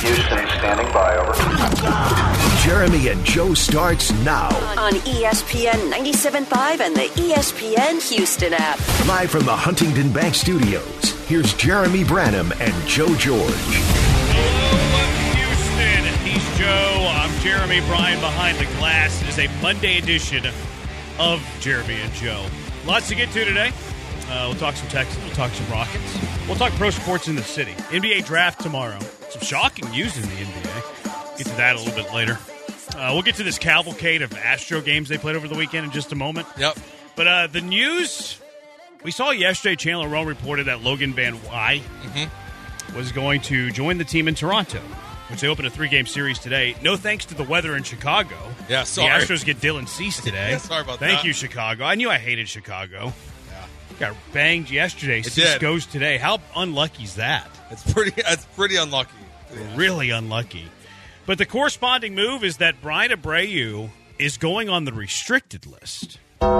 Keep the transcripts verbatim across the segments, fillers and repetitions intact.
Houston, standing by, over. Jeremy and Joe starts now. On E S P N ninety-seven point five and the E S P N Houston app. Live from the Huntington Bank Studios, here's Jeremy Branham and Joe George. Hello, Houston. He's Joe. I'm Jeremy. Brian behind the glass. It is a Monday edition of Jeremy and Joe. Lots to get to today. Uh, we'll talk some Texans. We'll talk some Rockets. We'll talk pro sports in the city. N B A draft tomorrow. Some shocking news in the N B A. Get to that a little bit later. Uh, we'll get to this cavalcade of Astro games they played over the weekend in just a moment. Yep. But uh, the news, we saw yesterday, Chandler Rowe reported that Logan Van Wy mm-hmm. was going to join the team in Toronto, which they opened a three-game series today. No thanks to the weather in Chicago. Yeah, sorry. The Astros get Dylan Cease today. Yeah, sorry about Thank that. Thank you, Chicago. I knew I hated Chicago. Yeah. Got banged yesterday. It Cease did. goes today. How unlucky is that? It's pretty. It's pretty unlucky. Yeah. Really unlucky. But the corresponding move is that Brian Abreu is going on the restricted list.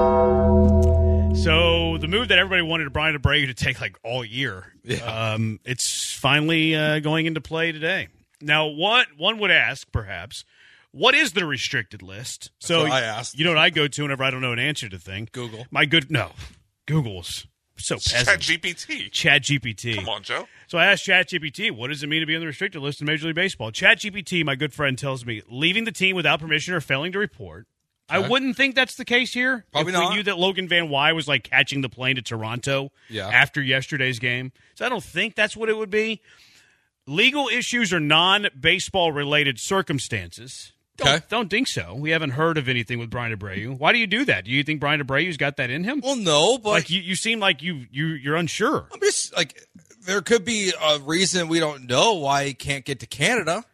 So the move that everybody wanted Brian Abreu to take like all year, yeah. um, it's finally uh, going into play today. Now, what one would ask, perhaps, what is the restricted list? That's so what I asked. You know what I go to whenever I don't know an answer to thing? Google. My good no, Google's so peasant. Chat G P T. Chat G P T. Come on, Joe. So I asked ChatGPT, what does it mean to be on the restricted list in Major League Baseball? ChatGPT, my good friend, tells me leaving the team without permission or failing to report. Okay. I wouldn't think that's the case here. Probably if not. We knew that Logan Van Wy was like catching the plane to Toronto yeah. after yesterday's game. So I don't think that's what it would be. Legal issues or non-baseball related circumstances. Don't, okay. don't think so. We haven't heard of anything with Brian Abreu. Why do you do that? Do you think Brian Abreu's got that in him? Well, no, but like you, you seem like you you you're unsure. I'm just like there could be a reason we don't know why he can't get to Canada.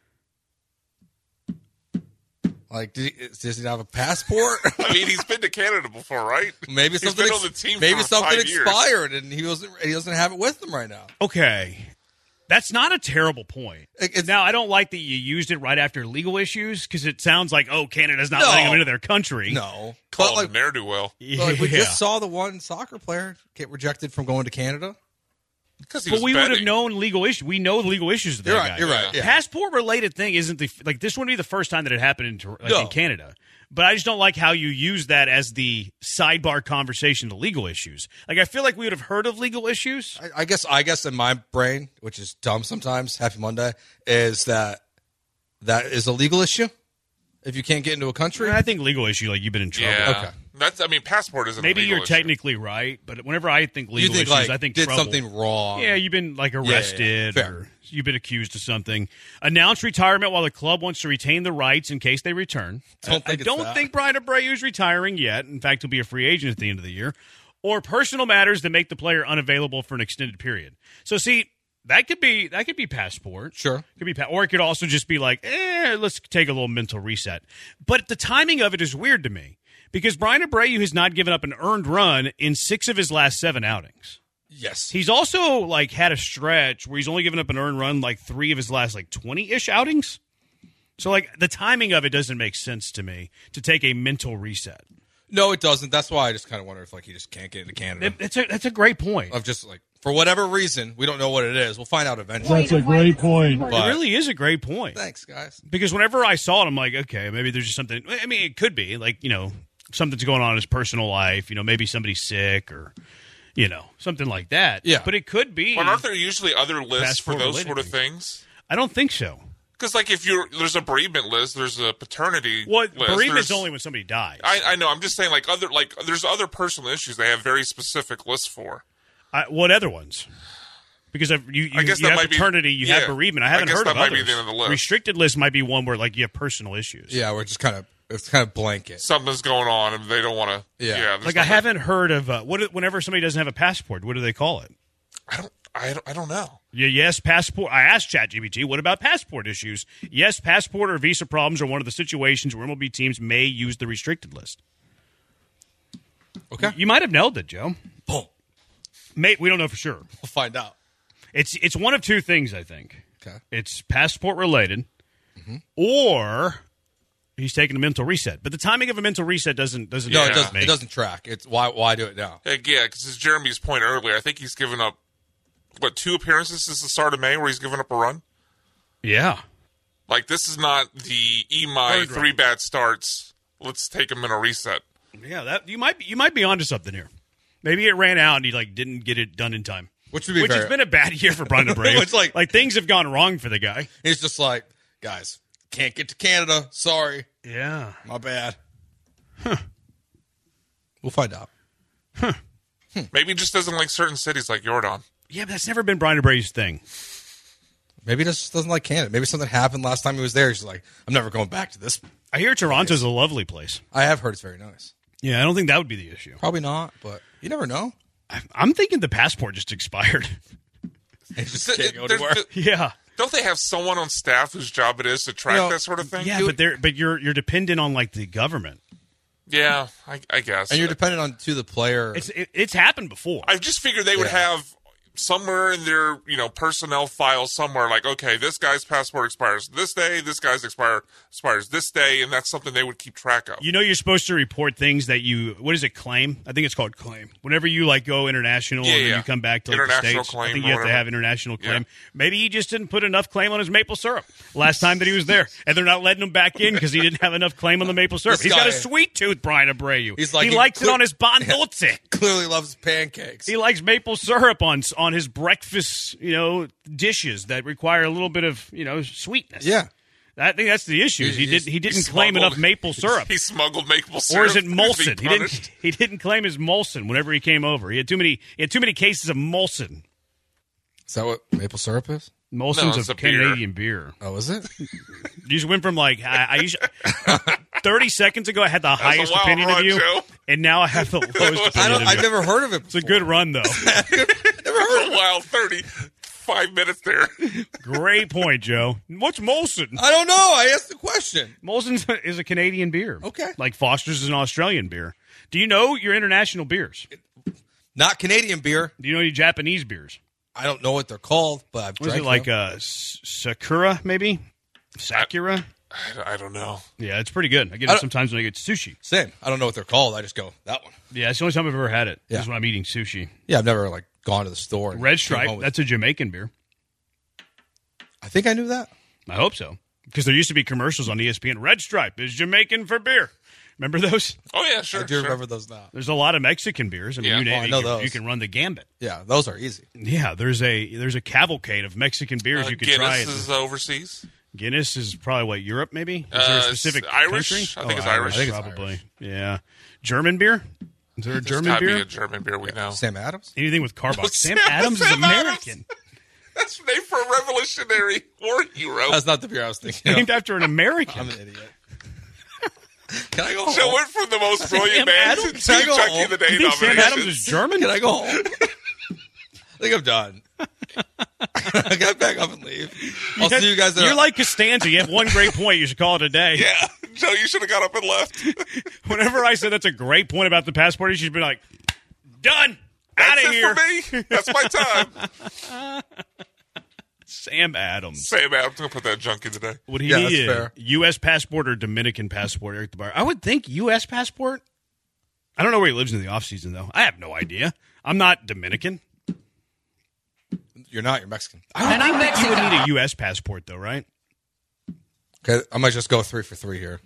Like, did he, does he have a passport? I mean, he's been to Canada before, right? Maybe he's something been ex- on the team maybe for something five years. expired and he wasn't. He doesn't have it with him right now. Okay. That's not a terrible point. It's, now, I don't like that you used it right after legal issues because it sounds like, oh, Canada's not no, letting them into their country. No. Call but like, him ne'er-do-well. Yeah. Like we just saw the one soccer player get rejected from going to Canada. Because he but was we betting. would have known legal issues. We know the legal issues of that You're right. guy. You're right. Yeah. Passport-related thing isn't the – like this wouldn't be the first time that it happened in, Tor- like no. in Canada. But I just don't like how you use that as the sidebar conversation to legal issues. Like, I feel like we would have heard of legal issues. I, I guess I guess in my brain, which is dumb sometimes, Happy Monday, is that that is a legal issue if you can't get into a country. I think legal issue, like you've been in trouble. Yeah. Okay. That's, I mean, passport isn't Maybe a legal you're issue. technically right, but whenever I think legal you think issues, like I think did trouble. something wrong. Yeah, you've been like arrested yeah, yeah. or you've been accused of something. Announce retirement while the club wants to retain the rights in case they return. Don't I, think I it's don't that. think Brian Abreu is retiring yet. In fact, he'll be a free agent at the end of the year. Or personal matters that make the player unavailable for an extended period. So see, that could be that could be passport. Sure. Could be, pa- or it could also just be like, eh, let's take a little mental reset. But the timing of it is weird to me because Brian Abreu has not given up an earned run in six of his last seven outings. Yes. He's also like had a stretch where he's only given up an earned run like three of his last like twenty-ish outings. So like the timing of it doesn't make sense to me to take a mental reset. No, it doesn't. That's why I just kind of wonder if like he just can't get into Canada. It, that's a that's a great point. Of just like for whatever reason, we don't know what it is. We'll find out eventually. That's a great point. But, it really is a great point. Thanks, guys. Because whenever I saw it, I'm like, okay, maybe there's just something. I mean, it could be like, you know, something's going on in his personal life. You know, maybe somebody's sick or, you know, something like that. Yeah. But it could be. But aren't there usually other lists for those Passport-related sort of things. things? I don't think so. Because, like, if you're there's a bereavement list, there's a paternity Well, list. bereavement's there's- only when somebody dies. I, I know. I'm just saying, like, other like there's other personal issues they have very specific lists for. I, what other ones? Because of, you, you, I guess you that have might be- paternity, you yeah. have bereavement. I I haven't guess heard that of might be others. the end of the list. Restricted list might be one where like you have personal issues. Yeah, we're just kind of it's kind of blanket. Something's going on, and they don't want to. Yeah. Yeah. there's Like I nothing- haven't heard of uh, what whenever somebody doesn't have a passport, what do they call it? I don't. I don't. I don't know. Yeah, yes, passport. I asked ChatGPT, what about passport issues? Yes, passport or visa problems are one of the situations where M L B teams may use the restricted list. Okay. You might have nailed it, Joe. Boom. May, we don't know for sure. We'll find out. It's it's one of two things, I think. Okay. It's passport related, mm-hmm. or he's taking a mental reset. But the timing of a mental reset doesn't doesn't. No, Yeah. it doesn't. make- It doesn't track. It's why why do it now? Hey, yeah, because as Jeremy's point earlier, I think he's given up what two appearances since the start of May where he's given up a run. Yeah, Like, this is not the Emai Third three round. bad starts. Let's take him in a reset. Yeah, that you might be, you might be onto something here. Maybe it ran out and he like didn't get it done in time. Which would be Which very, has been a bad year for Brian Abreu. It's like- like things have gone wrong for the guy. he's just like, guys, can't get to Canada. Sorry. Yeah. My bad. Huh. We'll find out. Maybe he just doesn't like certain cities like Jordan. Yeah, but that's never been Brian Abreu's thing. Maybe he just doesn't like Canada. Maybe something happened last time he was there. He's like, I'm never going back to this. I hear Toronto's a lovely place. I have heard it's very nice. Yeah, I don't think that would be the issue. Probably not, but you never know. I- I'm thinking the passport just expired. He just Th- can't go there's- anywhere. yeah. Don't they have someone on staff whose job it is to track You know, that sort of thing? Yeah, but they're but you're you're dependent on like the government. Yeah, I, I guess. And you're dependent on to the player. It's it, it's happened before. I just figured they would Yeah. have somewhere in their, you know, personnel file somewhere like, okay, this guy's passport expires this day, this guy's expire expires this day, and that's something they would keep track of. You know you're supposed to report things that you what is it claim? I think it's called claim. Whenever you like go international Yeah, and then yeah. you come back to like, the International States, I claim think or you have to whatever. have international claim. Yeah. Maybe he just didn't put enough claim on his maple syrup last time that he was there, and they're not letting him back in because he didn't have enough claim on the maple syrup. This He's got a guy- sweet tooth, Brian Abreu. He's like- he he likes clear- it on his bandotze. Clearly loves pancakes. He likes maple syrup on on his breakfast, you know, dishes that require a little bit of, you know, sweetness. Yeah. I think that's the issue. He's- He he's- did he didn't He claim smuggled- enough maple syrup. He smuggled maple syrup. Or is it to be Molson? He punished. didn't. He didn't claim his Molson whenever he came over. He had too many. He had too many cases of Molson. Is that what maple syrup is? Molson's it's a a beer. Canadian beer. Oh, is it? You just went from like I, I used thirty seconds ago I had the a highest wild opinion run, of you, Joe. and now I have the lowest opinion I don't. of I've you. never heard of it. It's a good run though. a wild thirty-five minutes there. Great point, Joe. What's Molson? I don't know. I asked the question. Molson is a Canadian beer. Okay. Like Foster's is an Australian beer. Do you know your international beers? Not Canadian beer. Do you know any Japanese beers? I don't know what they're called, but I've Was drank it like them. uh, S- Sakura, maybe? Sakura? I, I don't know. Yeah, it's pretty good. I get I it don't- sometimes when I get sushi. Same. I don't know what they're called. I just go that one. Yeah, it's the only time I've ever had it. Yeah. Is when I'm eating sushi. Yeah, I've never like gone to the store. And Red came Stripe, home with- that's a Jamaican beer. I think I knew that. I hope so. Because there used to be commercials on E S P N. Red Stripe is Jamaican for beer. Remember those? Oh, yeah, sure. I do sure. remember those now. There's a lot of Mexican beers. I mean, Yeah. you, name Oh, I it, know you, can, those. you can run the gambit. Yeah, those are easy. Yeah, there's a there's a cavalcade of Mexican beers Uh, you could Guinness try. is overseas. Guinness is probably what, Europe maybe? Is there Uh, a it's specific Irish. country? I think Oh, it's Irish. I think it's probably. Irish. Yeah. German beer? Is there a There's German gotta beer? be a German beer we know. Sam Adams. Anything with carbox. Sam Sam- Adams is Sam Adams. American. That's named for a revolutionary war hero. That's not the beer I was thinking. Named of. after an American. I'm an idiot. Can I go Joe home? went from the most brilliant Sam man to Adams? two Can I go Junkie home? of the Day You think Sam Adams is nominations. German? Can I go home? I think I'm done. I got back up and leave. I'll see you guys. At You're like Costanza. You have one great point. You should call it a day. Yeah, Joe, you should have got up and left. Whenever I said that's a great point about the passport, you should be like, done. Out That's of it here. for me. That's my time. Sam Adams. Sam Adams, I'm going to put that junkie today. Would he Yeah, need that's a fair. U S passport or Dominican passport, Eric DeBar? I would think U S passport. I don't know where he lives in the off season though. I have no idea. I'm not Dominican. You're not. You're Mexican. I don't think you would need a U S passport though, right? Okay, I might just go three for three here.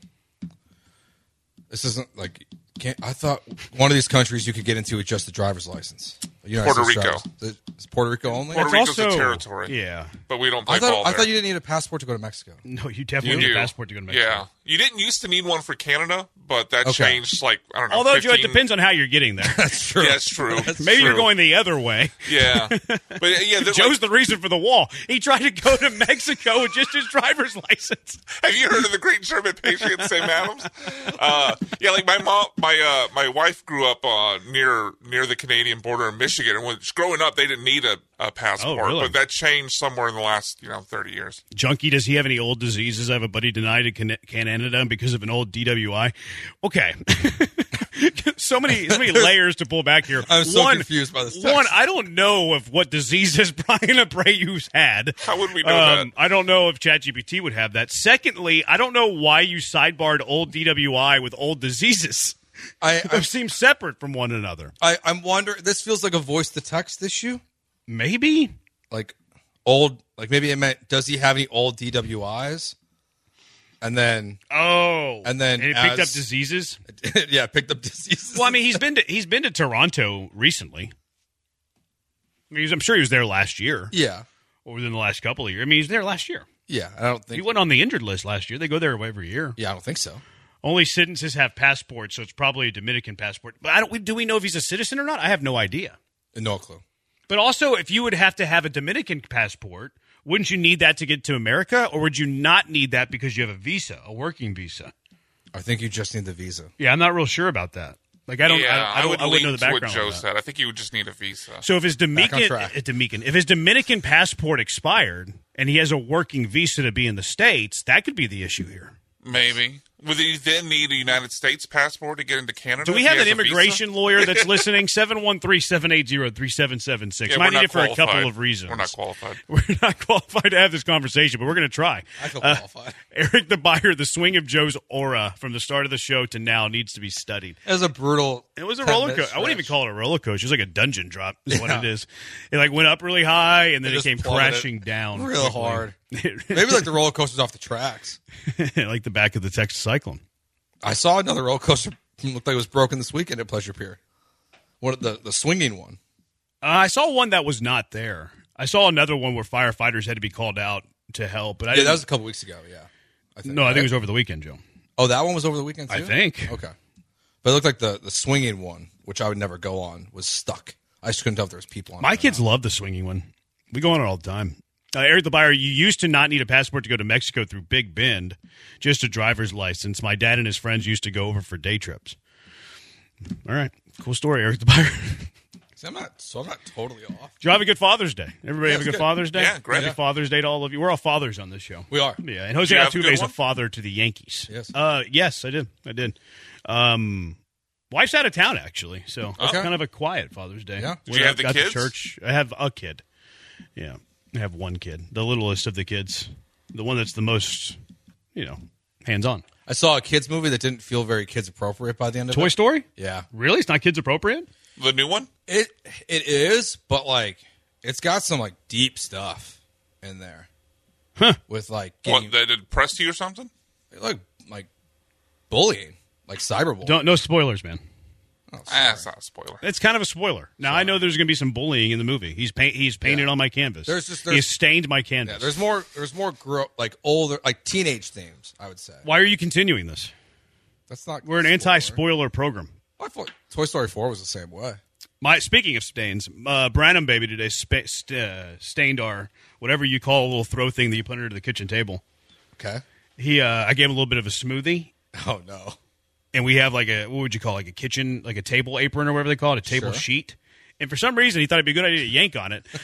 This isn't like. Can't, I thought one of these countries you could get into with just a driver's license. A United Puerto States Rico. driver's- the- Is Puerto Rico only? Puerto It's Rico's a also- territory. Yeah. But we don't play I thought. ball I there. thought you didn't need a passport to go to Mexico. No, you definitely You need a do. passport to go to Mexico. Yeah. You didn't used to need one for Canada, but that Okay. changed, like, I don't know. Although, Joe, it fifteen depends on how you're getting there. That's true. Yeah, it's true. Maybe you're True. going the other way. Yeah. But, yeah, they're Joe's like, the reason for the wall. He tried to go to Mexico with just his driver's license. have you heard of the Great German Patriot, Sam Adams? Uh, yeah, like my mom, my uh, my wife grew up uh, near near the Canadian border in Michigan, and when growing up, they didn't need a, a passport, Oh, really? but that changed somewhere in the last you know thirty years. Junkie, does he have any old diseases? I have a buddy denied in Can- Canada because of an old D W I. Okay. so many so many layers to pull back here. I'm so one, confused by this text. One, I don't know of what diseases Brian Abreu's had. How would we know Um, that? I don't know if ChatGPT would have that. Secondly, I don't know why you sidebarred old D W I with old diseases. I, They seem separate from one another. I, I'm wondering. This feels like a voice to text issue. Maybe. Like old. Like maybe it meant. Does he have any old D W Is? and then Oh, And then and it picked as- up diseases. yeah, picked up diseases. Well, I mean, he's been to he's been to Toronto recently. I mean, he's- I'm sure he was there last year yeah, or within the last couple of years. I mean, he's there last year. yeah. I don't think. He went on the injured list last year. They go there every year. yeah, I don't think so. Only citizens have passports, so it's probably a Dominican passport. But I don't. Do we know if he's a citizen or not? I have no idea. No clue. But also, if you would have to have a Dominican passport, wouldn't you need that to get to America, or would you not need that because you have a visa, a working visa? I think you just need the visa. Yeah, I'm not real sure about that. Like, I don't. yeah, I, I, don't, would I wouldn't know lean the to what background. Joe on that. said. I think you would just need a visa. So if his Dominican, track. uh, Dominican, if his Dominican passport expired and he has a working visa to be in the States, that could be the issue here. Maybe. Would he then need a United States passport to get into Canada? Do we if have he an has a immigration visa? lawyer that's listening? seven one three, seven eight zero, three seven seven six. Yeah, Might we're need not it for a couple qualified. of reasons. We're not qualified. We're not qualified to have this conversation, but we're going to try. I feel Uh, qualified. Eric the Buyer, the swing of Joe's aura from the start of the show to now needs to be studied. It was a brutal. It was a ten roller minute coaster. I wouldn't even stretch. call it a roller coaster. It was like a dungeon drop is what Yeah. it is. It like went up really high and then it, just came plummeted crashing down. real quickly. hard. Maybe like the roller coasters off the tracks. like the back of the Texas Cyclone. I saw another roller coaster. Looked like it was broken this weekend at Pleasure Pier. What the the swinging one? Uh, I saw one that was not there. I saw another one where firefighters had to be called out to help, but I Yeah, didn't, that was a couple weeks ago. Yeah. I think, no, I think right? it was over the weekend, Joe. Oh, that one was over the weekend too? I think. Okay. But it looked like the, the swinging one, which I would never go on, was stuck. I just couldn't tell if there was people on it. My or kids not. love the swinging one. We go on it all the time. Uh, Eric the Buyer, you used to not need a passport to go to Mexico through Big Bend, just a driver's license. My dad and his friends used to go over for day trips. All right. Cool story, Eric the Buyer. See, I'm not, so I'm not totally off. Did you have a good Father's Day? Everybody Yeah, have a it's good, good. Father's Day? Yeah, great. Happy Yeah. Father's Day to all of you. We're all fathers on this show. We are. Yeah, and Jose you have a Altuve good is a one? father to the Yankees. Yes. Uh, yes, I did. I did. Um, wife's out of town, actually, so Okay. kind of a quiet Father's Day. Yeah. Did you have the got kids? To church. I have a kid. Yeah, I have one kid, the littlest of the kids, the one that's the most, you know, hands-on. I saw a kids movie that didn't feel very kids appropriate by the end of Toy it. Story? Yeah. Really? It's not kids appropriate? The new one? It it is, but like it's got some like deep stuff in there. Huh. With like getting, What, that impressed you or something? like like bullying, like cyberbullying. Don't no spoilers, man. Oh, Ah, sorry. that's not a spoiler. It's kind of a spoiler. Now I know there's going to be some bullying in the movie. He's paint, he's painted Yeah. on my canvas. There's just- there's- he's stained my canvas. Yeah, there's more. There's more gro- like older, like teenage themes. I would say. Why are you continuing this? That's not. We're an spoiler. anti-spoiler program. I thought Toy Story four was the same way. My speaking of stains, uh, Branham baby today spa- st- uh, stained our whatever you call a little throw thing that you put under the kitchen table. Okay. He, uh, I gave him a little bit of a smoothie, Oh no. and we have like a what would you call it, like a kitchen, like a table apron or whatever they call it, a table Sure. sheet. And for some reason, he thought it'd be a good idea to yank on it.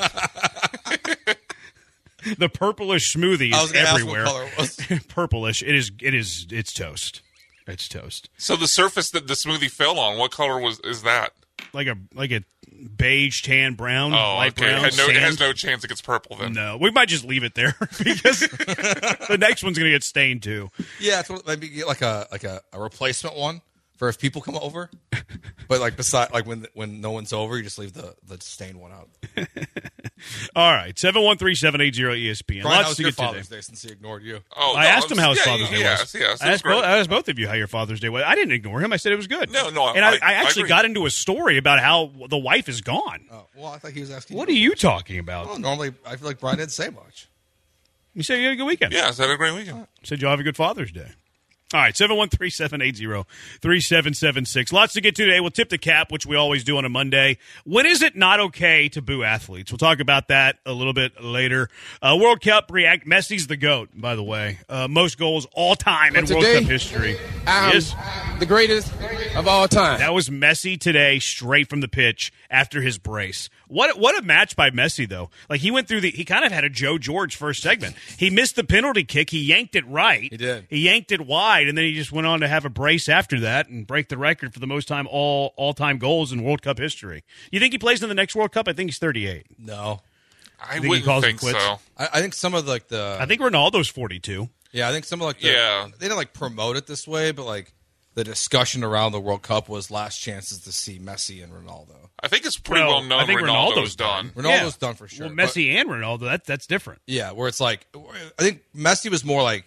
The purplish smoothie I is was gonna everywhere. ask what color it was. Purplish. It is. It is. It's toast. It's toast. So the surface that the smoothie fell on, what color was is that? Like a like a beige, tan, brown, Oh, light okay. It, brown. had no, it has sand. no chance it gets purple then. No, we might just leave it there because the next one's going to get stained too. Yeah, it's what, maybe get like a like a, a replacement one for if people come over. But like beside, like when when no one's over, you just leave the the stained one out. All right, seven one three seven eight zero E S P N. Brian, Lots how's to your get to Father's today. Day since he ignored you? Oh, I no, asked him how his yeah, Father's Day yes, was. Yes, I it was asked, both, great. I asked both of you how your Father's Day was. I didn't ignore him. I said it was good. No, no, and I, I- I I actually agree. got into a story about how the wife is gone. Oh, well, I thought he was asking. What are you talking about? Well, normally, I feel like Brian didn't say much. You said you had a good weekend. Yeah, I had a great weekend. Said you'll have a good Father's Day. All right, seven one three, seven eight zero, three seven seven six. Lots to get to today. We'll tip the cap, which we always do on a Monday. When is it not okay to boo athletes? We'll talk about that a little bit later. Uh, World Cup react. Messi's the GOAT, by the way. Uh, most goals all time in But World today, Cup history. I'm Yes. the greatest of all time. That was Messi today, straight from the pitch after his brace. What what a match by Messi, though. Like, he went through the, he kind of had a Joe George first segment. He missed the penalty kick. He yanked it right. He did. He yanked it wide, and then he just went on to have a brace after that and break the record for the most time all all time goals in World Cup history. You think he plays in the next World Cup? I think he's thirty-eight. No, I think he wouldn't calls it think quits? so. I, I think some of like the. I think Ronaldo's forty-two. Yeah, I think some of like the, Yeah. they didn't like promote it this way, but like the discussion around the World Cup was last chances to see Messi and Ronaldo. I think it's pretty Well, well, known I think Ronaldo's, Ronaldo's done. done. Ronaldo's Yeah. done for sure. Well, but- Messi and Ronaldo, that that's different. yeah, where it's like I think Messi was more like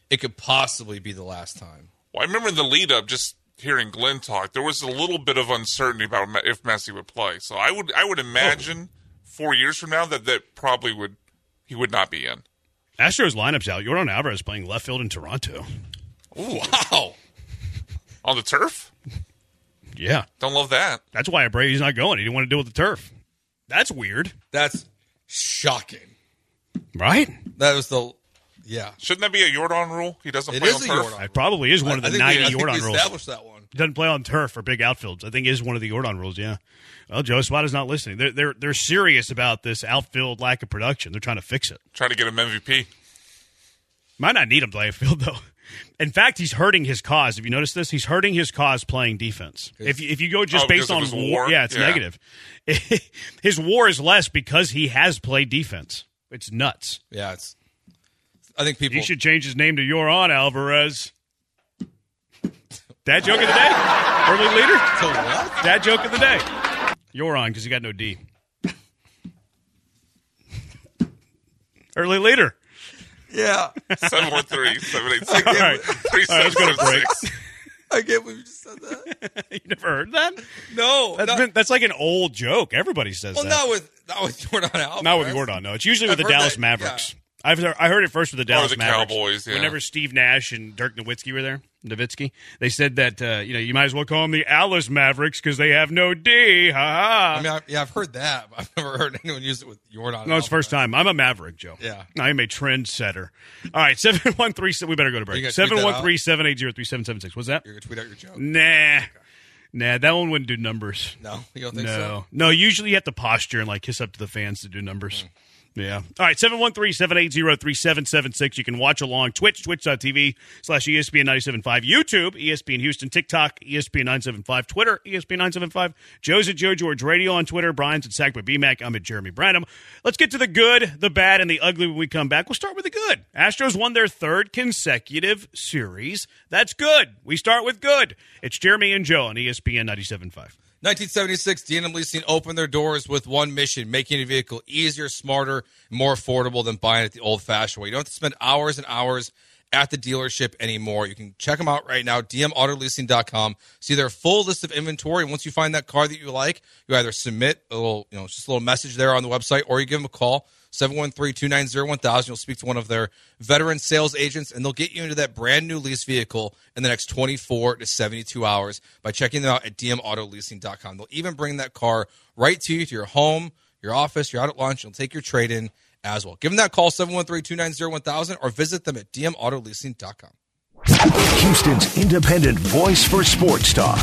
it could possibly be the last time. Well, I remember in the lead up, just hearing Glenn talk, there was a little bit of uncertainty about if Messi would play. So I would I would imagine oh. four years from now that that probably would he would not be in. Astros lineup's out. Yordan Alvarez playing left field in Toronto. Ooh, wow. On the turf? Yeah. Don't love that. That's why Brady's not going. He didn't want to deal with the turf. That's weird. That's shocking. Right? That was the, yeah. Shouldn't that be a Yordan rule? He doesn't it play is on a turf? Yordan. It probably is one I, of the I think ninety we, I think Yordan we rules. established that one. He doesn't play on turf for big outfields. I think it is one of the Yordan rules, yeah. Well, Joe Espada's not listening. They're, they're, they're serious about this outfield lack of production. They're trying to fix it. Trying to get him M V P. Might not need him to play field, though. In fact, he's hurting his cause. Have you noticed this? He's hurting his cause playing defense. If you, if you go just oh, based on war, war, yeah, it's yeah. negative. His war is less because he has played defense. It's nuts. Yeah, it's. I think people. He should change his name to Yordan Alvarez. Dad joke of the day? Early leader? So what? Dad joke of the day. Yordan, because he got no D. Early leader. Yeah. seven one three, seven eight All six, right. three All right, let's go to break. I can't believe you just said that. You never heard that? No. That's, not, been, that's like an old joke. Everybody says well, that. not with not with Yordan Alvarez. Not with Yordan, no. It's usually with I've the heard Dallas that, Mavericks. yeah. I've I heard it first with the Dallas the Mavericks. Cowboys, yeah. Whenever Steve Nash and Dirk Nowitzki were there, Nowitzki, they said that uh, you know you might as well call them the Alice Mavericks because they have no D. Ha ha. I mean, I, yeah, I've heard that, but I've never heard anyone use it with Yordan. No, it's the first time. I'm a Maverick, Joe. Yeah. I'm a trendsetter. All right, seven one three. We better go to break. You gonna tweet that seven one three, seven eight zero, three seven seven six. What's that? You're going to tweet out your joke? Nah. Nah, that one wouldn't do numbers. No? You don't think no. so? No, usually you have to posture and like kiss up to the fans to do numbers. Mm. Yeah. All right, seven one three, seven eight zero, three seven seven six. You can watch along. Twitch, twitch.tv slash ESPN nine seven five. YouTube, E S P N Houston. TikTok, E S P N nine seven five. Twitter, E S P N nine seven five. Joe's at Joe George Radio on Twitter. Brian's at Sack by B Mac. I'm at Jeremy Branham. Let's get to the good, the bad, and the ugly when we come back. We'll start with the good. Astros won their third consecutive series. That's good. We start with good. It's Jeremy and Joe on E S P N nine seven five. nineteen seventy-six, D and M Leasing opened their doors with one mission, making a vehicle easier, smarter, and more affordable than buying it the old-fashioned way. You don't have to spend hours and hours at the dealership anymore. You can check them out right now, d m auto leasing dot com. See their full list of inventory. And once you find that car that you like, you either submit a little, you know, just a little message there on the website, or you give them a call, seven one three, two nine zero, one thousand. You'll speak to one of their veteran sales agents, and they'll get you into that brand new lease vehicle in the next twenty-four to seventy-two hours by checking them out at d m auto leasing dot com. They'll even bring that car right to you, to your home, your office, you're out at lunch. They'll take your trade-in as well. Give them that call, seven one three, two nine zero, one thousand, or visit them at d m auto leasing dot com. Houston's independent voice for sports talk.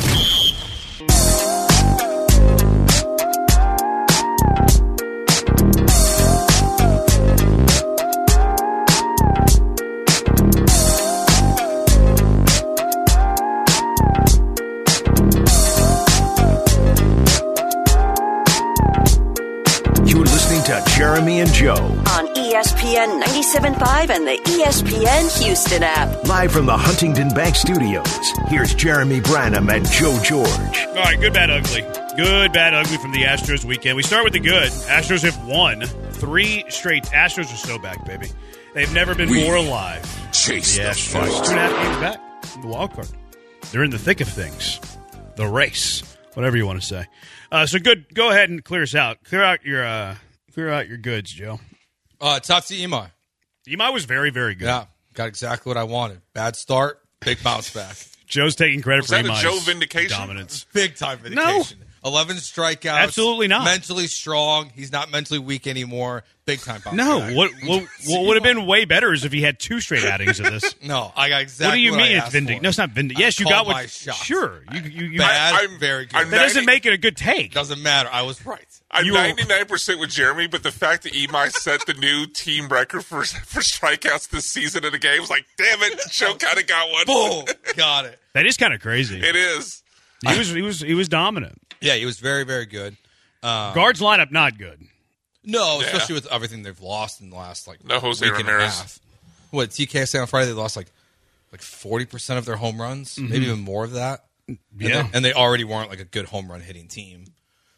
To Jeremy and Joe on E S P N ninety-seven point five and the E S P N Houston app. Live from the Huntington Bank Studios, here's Jeremy Branham and Joe George. All right, good, bad, ugly. Good, bad, ugly from the Astros weekend. We start with the good. Astros have won three straight. Astros are so back, baby. They've never been we more alive. Chase the Astros. Two and a half games back. The wild card. They're in the thick of things. The race. Whatever you want to say. Uh, so good. Go ahead and clear us out. Clear out your... Uh, Clear out your goods, Joe. Uh, Tatsi Imai. Imai was very, very good. Yeah, got exactly what I wanted. Bad start, big bounce back. Joe's taking credit was for that Imai's a Joe vindication? dominance. Big time vindication. No. eleven strikeouts. Absolutely not. Mentally strong. He's not mentally weak anymore. Big time bounce No. back. What, what, what would have been way better is if he had two straight outings of this. No, I got exactly what do you what mean I it's asked vindication? for. No, it's not vindication. Yes, you got what. My shot. Sure. You, you, you, Bad, I- I'm- very good. I'm that doesn't ninety make it a good take. Doesn't matter. I was right. I'm You are- ninety-nine percent with Jeremy, but the fact that Imai set the new team record for for strikeouts this season in a game was like, damn it, Joe kind of got one. Boom. Got it. That is kind of crazy. It is. He was, he was, he was dominant. Yeah, he was very, very good. Um, Guards lineup not good. No, Yeah. especially with everything they've lost in the last like No Jose week and a Ramirez. half. What T K said on Friday, they lost like like forty percent of their home runs, maybe even more of that. And Yeah. they, and they already weren't like a good home run hitting team.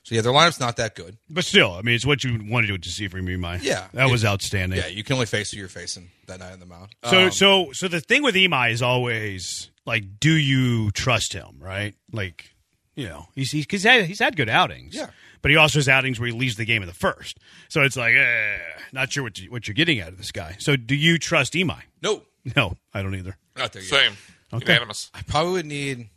So, yeah, their lineup's not that good. But still, I mean, it's what you wanted to see from Imai. Yeah. That it, was outstanding. Yeah, you can only face who you're facing that night on the mound. So, Um, so, so the thing with Imai is always, like, do you trust him, right? Like, you know, he's, he's, he's, had, he's had good outings. Yeah. But he also has outings where he leaves the game in the first. So it's like, eh, not sure what, you, what you're getting out of this guy. So do you trust Imai? no, No, I don't either. not there yet. Same. Okay. Unanimous. I probably would need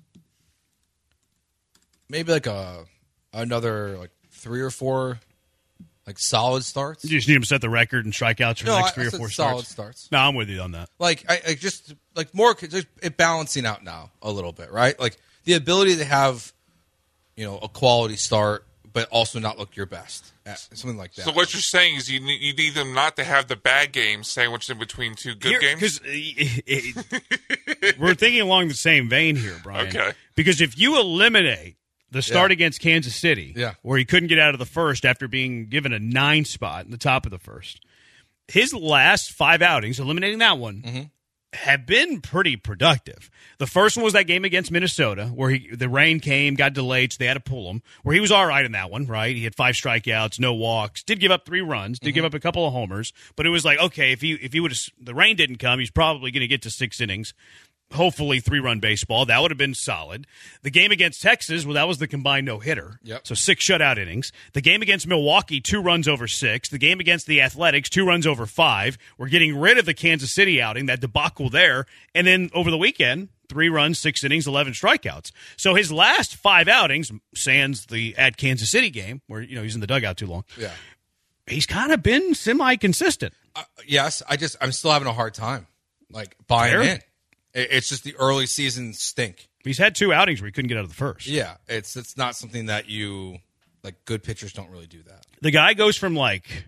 maybe like a another like three or four like solid starts. You just need him to set the record and strikeouts for No, the I- next three I or said four solid starts. starts. No, I'm with you on that. Like I, I just like more just it balancing out now a little bit, right? Like the ability to have you know a quality start, but also not look your best, Uh, something like that. So what you're saying is you need, you need them not to have the bad games sandwiched in between two good games? Because we're thinking along the same vein here, Brian. Okay. Because if you eliminate the start Yeah. against Kansas City, Yeah. where he couldn't get out of the first after being given a nine spot in the top of the first, his last five outings, eliminating that one, Mm-hmm. have been pretty productive. The first one was that game against Minnesota, where he the rain came, got delayed, so they had to pull him. Where he was all right in that one, right? He had five strikeouts, no walks, did give up three runs, did Mm-hmm. give up a couple of homers, but it was like, okay, if he if he would have the rain didn't come, he's probably going to get to six innings. Hopefully three-run baseball. That would have been solid. The game against Texas, well, that was the combined no-hitter. Yep. So six shutout innings. The game against Milwaukee, two runs over six. The game against the Athletics, two runs over five. We're getting rid of the Kansas City outing, that debacle there. And then over the weekend, three runs, six innings, eleven strikeouts. So his last five outings, sans the at Kansas City game, where you know he's in the dugout too long, yeah. he's kind of been semi-consistent. Uh, yes, I just I'm still having a hard time like buying Fair. in. It, it's just the early season stink. He's had two outings where he couldn't get out of the first. Yeah, it's it's not something that you like. Good pitchers don't really do that. The guy goes from like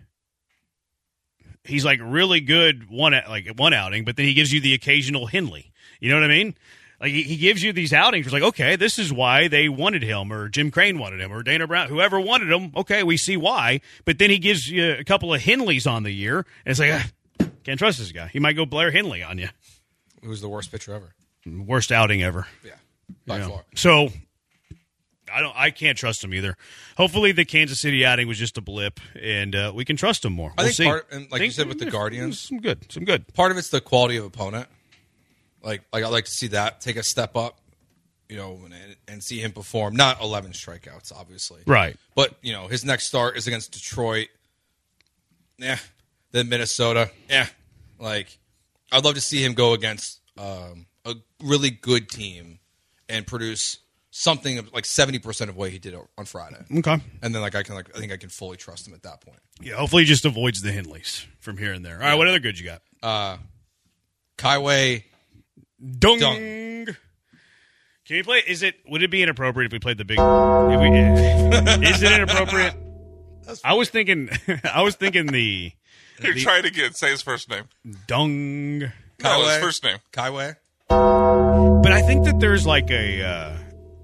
he's like really good one like one outing, but then he gives you the occasional Henley. You know what I mean? Like he, he gives you these outings. It's like, okay, this is why they wanted him, or Jim Crane wanted him, or Dana Brown, whoever wanted him. Okay, we see why. But then he gives you a couple of Henleys on the year, and it's like, ah, can't trust this guy. He might go Blair Henley on you. Who's the worst pitcher ever? Worst outing ever. Yeah, by You know? far. So I don't. I can't trust him either. Hopefully, the Kansas City outing was just a blip, and uh, we can trust him more. I We'll think see. part- and like you Think- said with the Guardians- some good, some good. Part of it's the quality of opponent. Like like I like to see that take a step up, you know, and, and see him perform. Not eleven strikeouts, obviously, Right. But you know, his next start is against Detroit. Yeah, then Minnesota. Yeah, like I'd love to see him go against um, a really good team and produce something of like seventy percent of what he did on Friday. Okay. And then like I can like I think I can fully trust him at that point. Yeah. Hopefully, he just avoids the Henleys from here and there. All right. What other good you got? Uh, Kaiway. Dung. Dung. Can we play? Is it? Would it be inappropriate if we played the big? If we, is it inappropriate? I was thinking. I was thinking the You're trying again. Say his first name. dung. No, his Kaiway. first name. Kaiway. But I think that there's like a.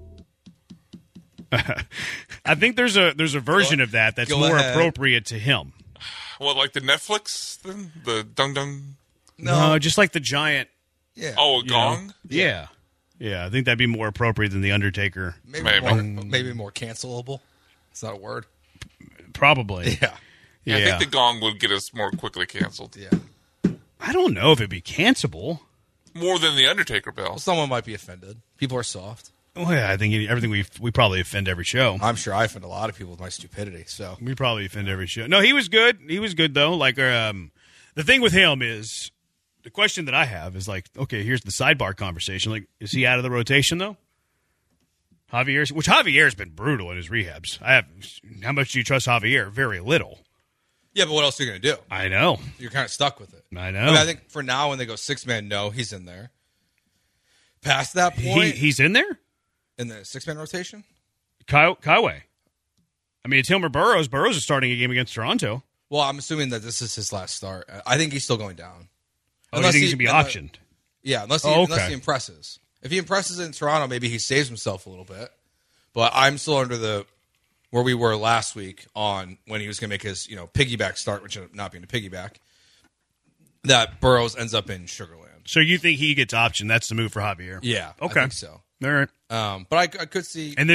Uh, I think there's a there's a version Go- of that that's go more ahead. appropriate to him. Well, like the Netflix thing? The Dung Dung? No, just like the giant. Yeah. Oh, a you gong? know? Yeah, yeah. I think that'd be more appropriate than the Undertaker. Maybe, Maybe. More, maybe more cancelable. It's not a word. Probably. Yeah. Yeah. I think the gong would get us more quickly canceled. Yeah. I don't know if it'd be cancelable. More than the Undertaker bell. Well, someone might be offended. People are soft. Well, yeah, I think everything we we probably offend every show. I'm sure I offend a lot of people with my stupidity. So We probably offend every show. No, he was good. He was good though. Like, um, the thing with him is the question that I have is like, okay, here's the sidebar conversation. Like, is he out of the rotation though? Javier's, which Javier's been brutal in his rehabs. I have. How much do you trust Javier? Very little. yeah, but what else are you going to do? I know. You're kind of stuck with it. I know. I, mean, I think for now, when they go six man, no, he's in there. Past that he, point, he's in there. in the six man rotation. Ky- Kaiway. I mean, it's him or Burrows. Burrows is starting a game against Toronto. Well, I'm assuming that this is his last start. I think he's still going down. Oh, you think he's going to be unless- optioned? Yeah, unless he, Oh, unless okay. he impresses. If he impresses in Toronto, maybe he saves himself a little bit. But I'm still under the where we were last week on when he was going to make his you know piggyback start, which ended up not being a piggyback. That Burrows ends up in Sugarland. So you think he gets optioned? That's the move for Javier? Yeah, Okay. I think so. All right. Um, but I, I could see. And then what?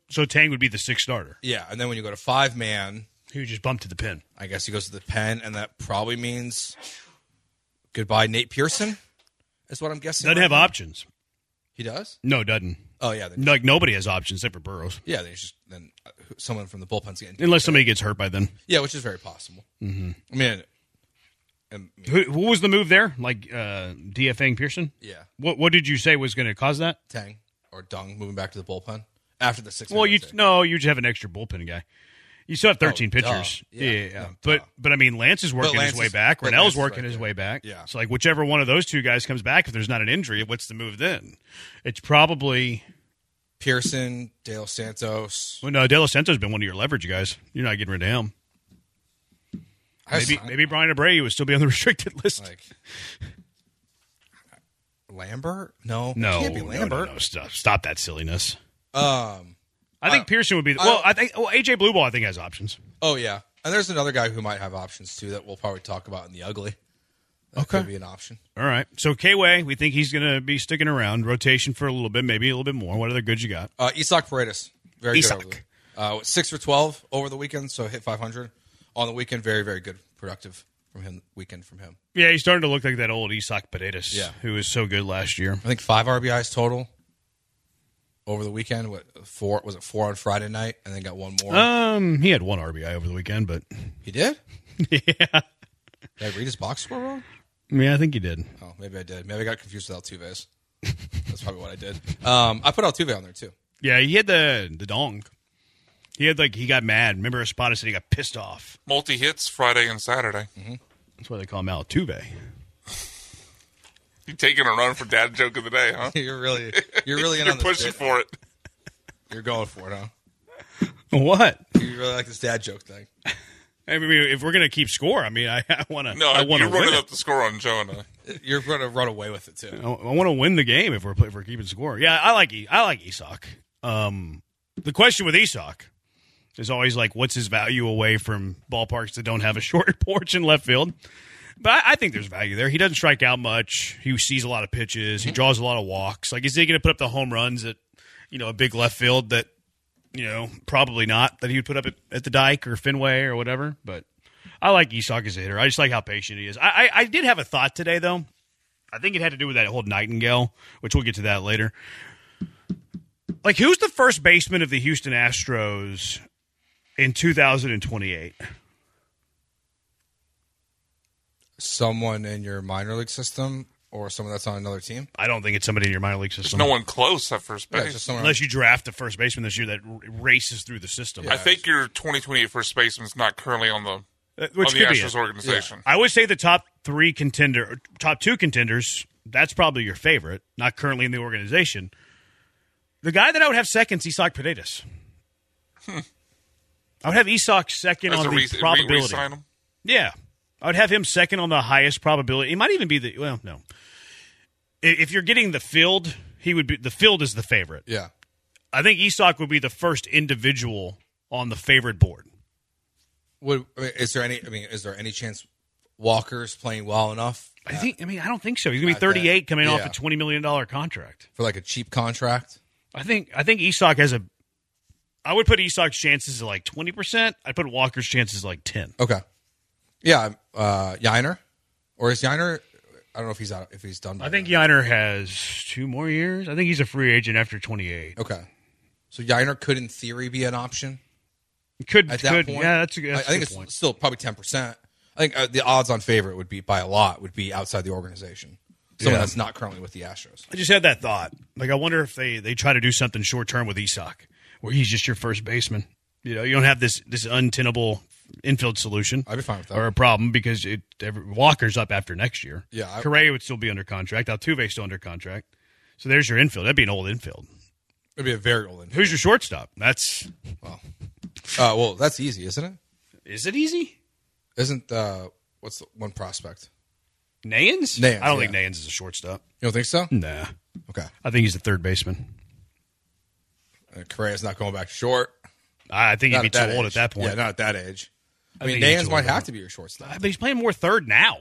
so Tang would be the sixth starter. Yeah, and then when you go to five man, He would just bump to the pin. I guess he goes to the pen, and that probably means goodbye Nate Pearson, is what I'm guessing. Doesn't right have now. options. He does? No, doesn't. Oh, yeah. Then, Like, nobody has options except for Burrows. yeah, they just then uh, someone from the bullpen's getting Unless somebody gets hurt by then. Yeah, which is very possible. Mm-hmm. I mean, I mean, Who, who was the move there? Like uh, DFAing Pearson? yeah, What What did you say was going to cause that? Tang or Dung moving back to the bullpen after the six. Well, you no, you just have an extra bullpen guy. You still have thirteen Oh, duh. pitchers. Yeah, Yeah, yeah. yeah, but duh. but I mean, Lance is working Lance his way is- back. but Rennell's Lance is working right his there. way back. Yeah. So like whichever one of those two guys comes back, if there's not an injury, what's the move then? It's probably Pearson, Dale Santos. well, no. De Los Santos has been one of your leverage guys. You're not getting rid of him. I Maybe signed- maybe Brian Abreu would still be on the restricted list. like Lambert. No, no, it can't be no, Lambert. no, no, stop, stop that silliness. Um. I think I- Pearson would be. The, I well, don't- I think well, A J Blueball I think has options. Oh yeah, and there's another guy who might have options too that we'll probably talk about in the ugly. That Okay. could be an option. All right. So K-Way, we think he's going to be sticking around, rotation for a little bit, maybe a little bit more. What other goods you got? Uh, Isak Paredes, very Isak. good. Over the, uh, six for twelve over the weekend, so hit five hundred on the weekend. Very, very good, productive from him. Weekend from him. Yeah, he's starting to look like that old Isak Paredes, Yeah. who was so good last year. I think five R B Is total over the weekend. What four was it? Four on Friday night, and then got one more. Um, he had one R B I over the weekend, but he did. yeah, Did I read his box score wrong? yeah, I think he did. Oh, maybe I did. Maybe I got confused with Altuve's. That's probably what I did. Um, I put Altuve on there too. Yeah, he had the the dong. He had like he got mad. Remember, Espada said he got pissed off. Multi hits Friday and Saturday. That's why they call him Altuve. You taking a run for dad joke of the day, huh? You're really, you're really in You're on this pushing bit. for it. You're going for it, huh? What? You really like this dad joke thing. I mean, if we're gonna keep score, I mean, I, I want to. No, I want to you're win running it. up the score on Joe and I. You're going to run away with it too. I, I want to win the game if we're if we're keeping score. Yeah, I like E- I like Isak. Um, the question with Isak is always like, what's his value away from ballparks that don't have a short porch in left field? But I, I think there's value there. He doesn't strike out much. He sees a lot of pitches. He draws a lot of walks. Like, is he going to put up the home runs at you know a big left field that you know probably not that he would put up at, at the Dike or Fenway or whatever? But I like Isak as a hitter. I just like how patient he is. I, I, I did have a thought today, though. I think it had to do with that whole Nightingale, which we'll get to that later. Like, who's the first baseman of the Houston Astros in two thousand twenty-eight? Someone in your minor league system or someone that's on another team? I don't think it's somebody in your minor league There's system. no one close at first Yeah, base. just someone. Unless you draft a first baseman this year that r- races through the system. I think your twenty twenty-eight first baseman's not currently on the Uh, Which on the could be Astros it. organization. I would say the top three contender, or top two contenders, that's probably your favorite, not currently in the organization. The guy that I would have second is Isak Paredes. Hmm. I would have Isak second As on a the re- re- probability. re-sign him. Yeah. I would have him second on the highest probability. He might even be the well, no. I- If you're getting the field, he would be the field is the favorite. Yeah. I think Isak would be the first individual on the favorite board. Would I mean, is there any? I mean, is there any chance Walker's playing well enough I think I mean I don't think so. He's gonna be Not that- thirty-eight coming off yeah. a twenty million dollars contract. for like a cheap contract? I think I think Isak has a I would put Isak's chances at like twenty percent. I'd put Walker's chances like ten. Okay. Yeah. Uh, Yiner, or is Yiner? I don't know if he's out. If he's done. By I think then. Yiner has two more years. I think he's a free agent after twenty-eight. Okay. So Yiner could, in theory, be an option. Could At that could point, yeah, that's a, that's I, I think a it's good point. still probably ten percent. I think uh, the odds on favorite would be by a lot would be outside the organization. Someone Yeah. that's not currently with the Astros. I just had that thought. Like I wonder if they they try to do something short term with Isak, where he's just your first baseman. You know, you don't have this this untenable infield solution. I'd be fine with that. Or a problem because it every, Walker's up after next year. Yeah, I- Correa would still be under contract. Altuve's still under contract. So there's your infield. That'd be an old infield. It'd be a very old infield. Who's your shortstop? That's Uh, well, that's easy, isn't it? is it easy? Isn't uh, what's the one prospect? Nayans? Nayans, I don't yeah. think Nayans is a shortstop. You don't think so? Nah. Okay. I think he's a third baseman. Uh, Correa's not going back to short. I think he'd Not be at too that old age. at that point. Yeah, not at that age. I, I mean, think he's Nayans too might old have now. to be your shortstop. But he's playing more third now.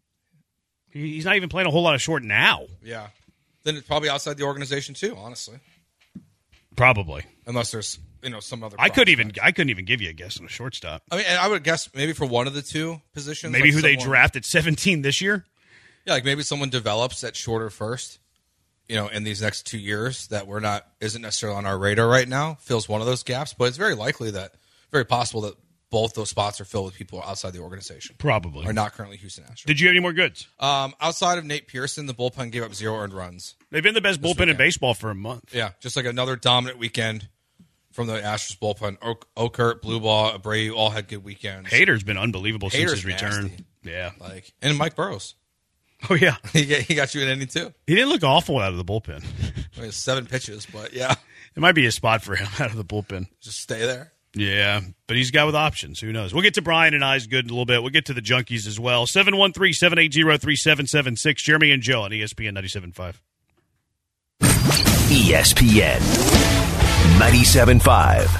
He- He's not even playing a whole lot of short now. Yeah. Then it's probably outside the organization too, honestly. Probably. Unless there's you know, some other. I could even prospects. I couldn't even give you a guess on a shortstop. I mean, and I would guess maybe for one of the two positions. Maybe like who they someone- draft at seventeen this year. Yeah, like maybe someone develops at shorter first, you know, in these next two years that we're not isn't necessarily on our radar right now. Fills one of those gaps, but it's very likely that, very possible that both those spots are filled with people outside the organization. Probably. Are not currently Houston Astros. Did you have any more goods? Um, outside of Nate Pearson, the bullpen gave up zero earned runs. They've been the best bullpen in weekend. baseball for a month. Yeah, just like another dominant weekend from the Astros bullpen. O- Okert, Blue Ball, Abreu all had good weekends. Hader's been unbelievable Hader's since his return. nasty. Yeah. Like and Mike Burrows, Oh yeah. he got, he got you an inning too. He didn't look awful out of the bullpen. I mean, seven pitches, but yeah, It might be a spot for him out of the bullpen. just stay there. Yeah, but he's a guy with options. Who knows? We'll get to Brian and I's good in a little bit. We'll get to the Junkies as well. seven one three, seven eight zero, three seven seven six. Jeremy and Joe on E S P N ninety-seven point five. E S P N ninety-seven point five.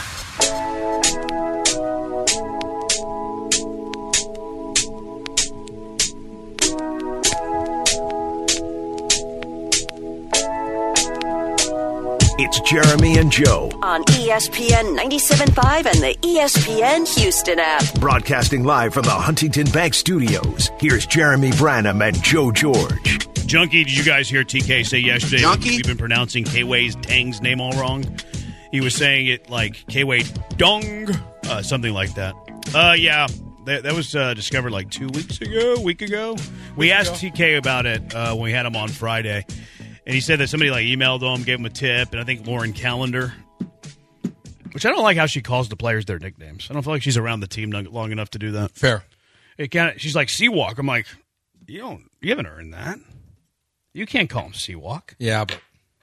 It's Jeremy and Joe, On E S P N ninety-seven point five and the E S P N Houston app. broadcasting live from the Huntington Bank Studios. Here's Jeremy Branham and Joe George. Junkie, did you guys hear T K say yesterday? Junkie? We've been pronouncing K-Way's Tang's name all wrong. He was saying it like K-Way Dong, uh, something like that. Uh, yeah, that, that was uh, discovered like two weeks ago, a week ago. We asked T K about it uh, when we had him on Friday, and he said that somebody like emailed him, gave him a tip, and I think Lauren Callender, which I don't like how she calls the players their nicknames. I don't feel like she's around the team long enough to do that. Fair. It kind of, she's like Seawalk. I'm like, you don't, you haven't earned that. You can't call him Seawalk. Yeah, but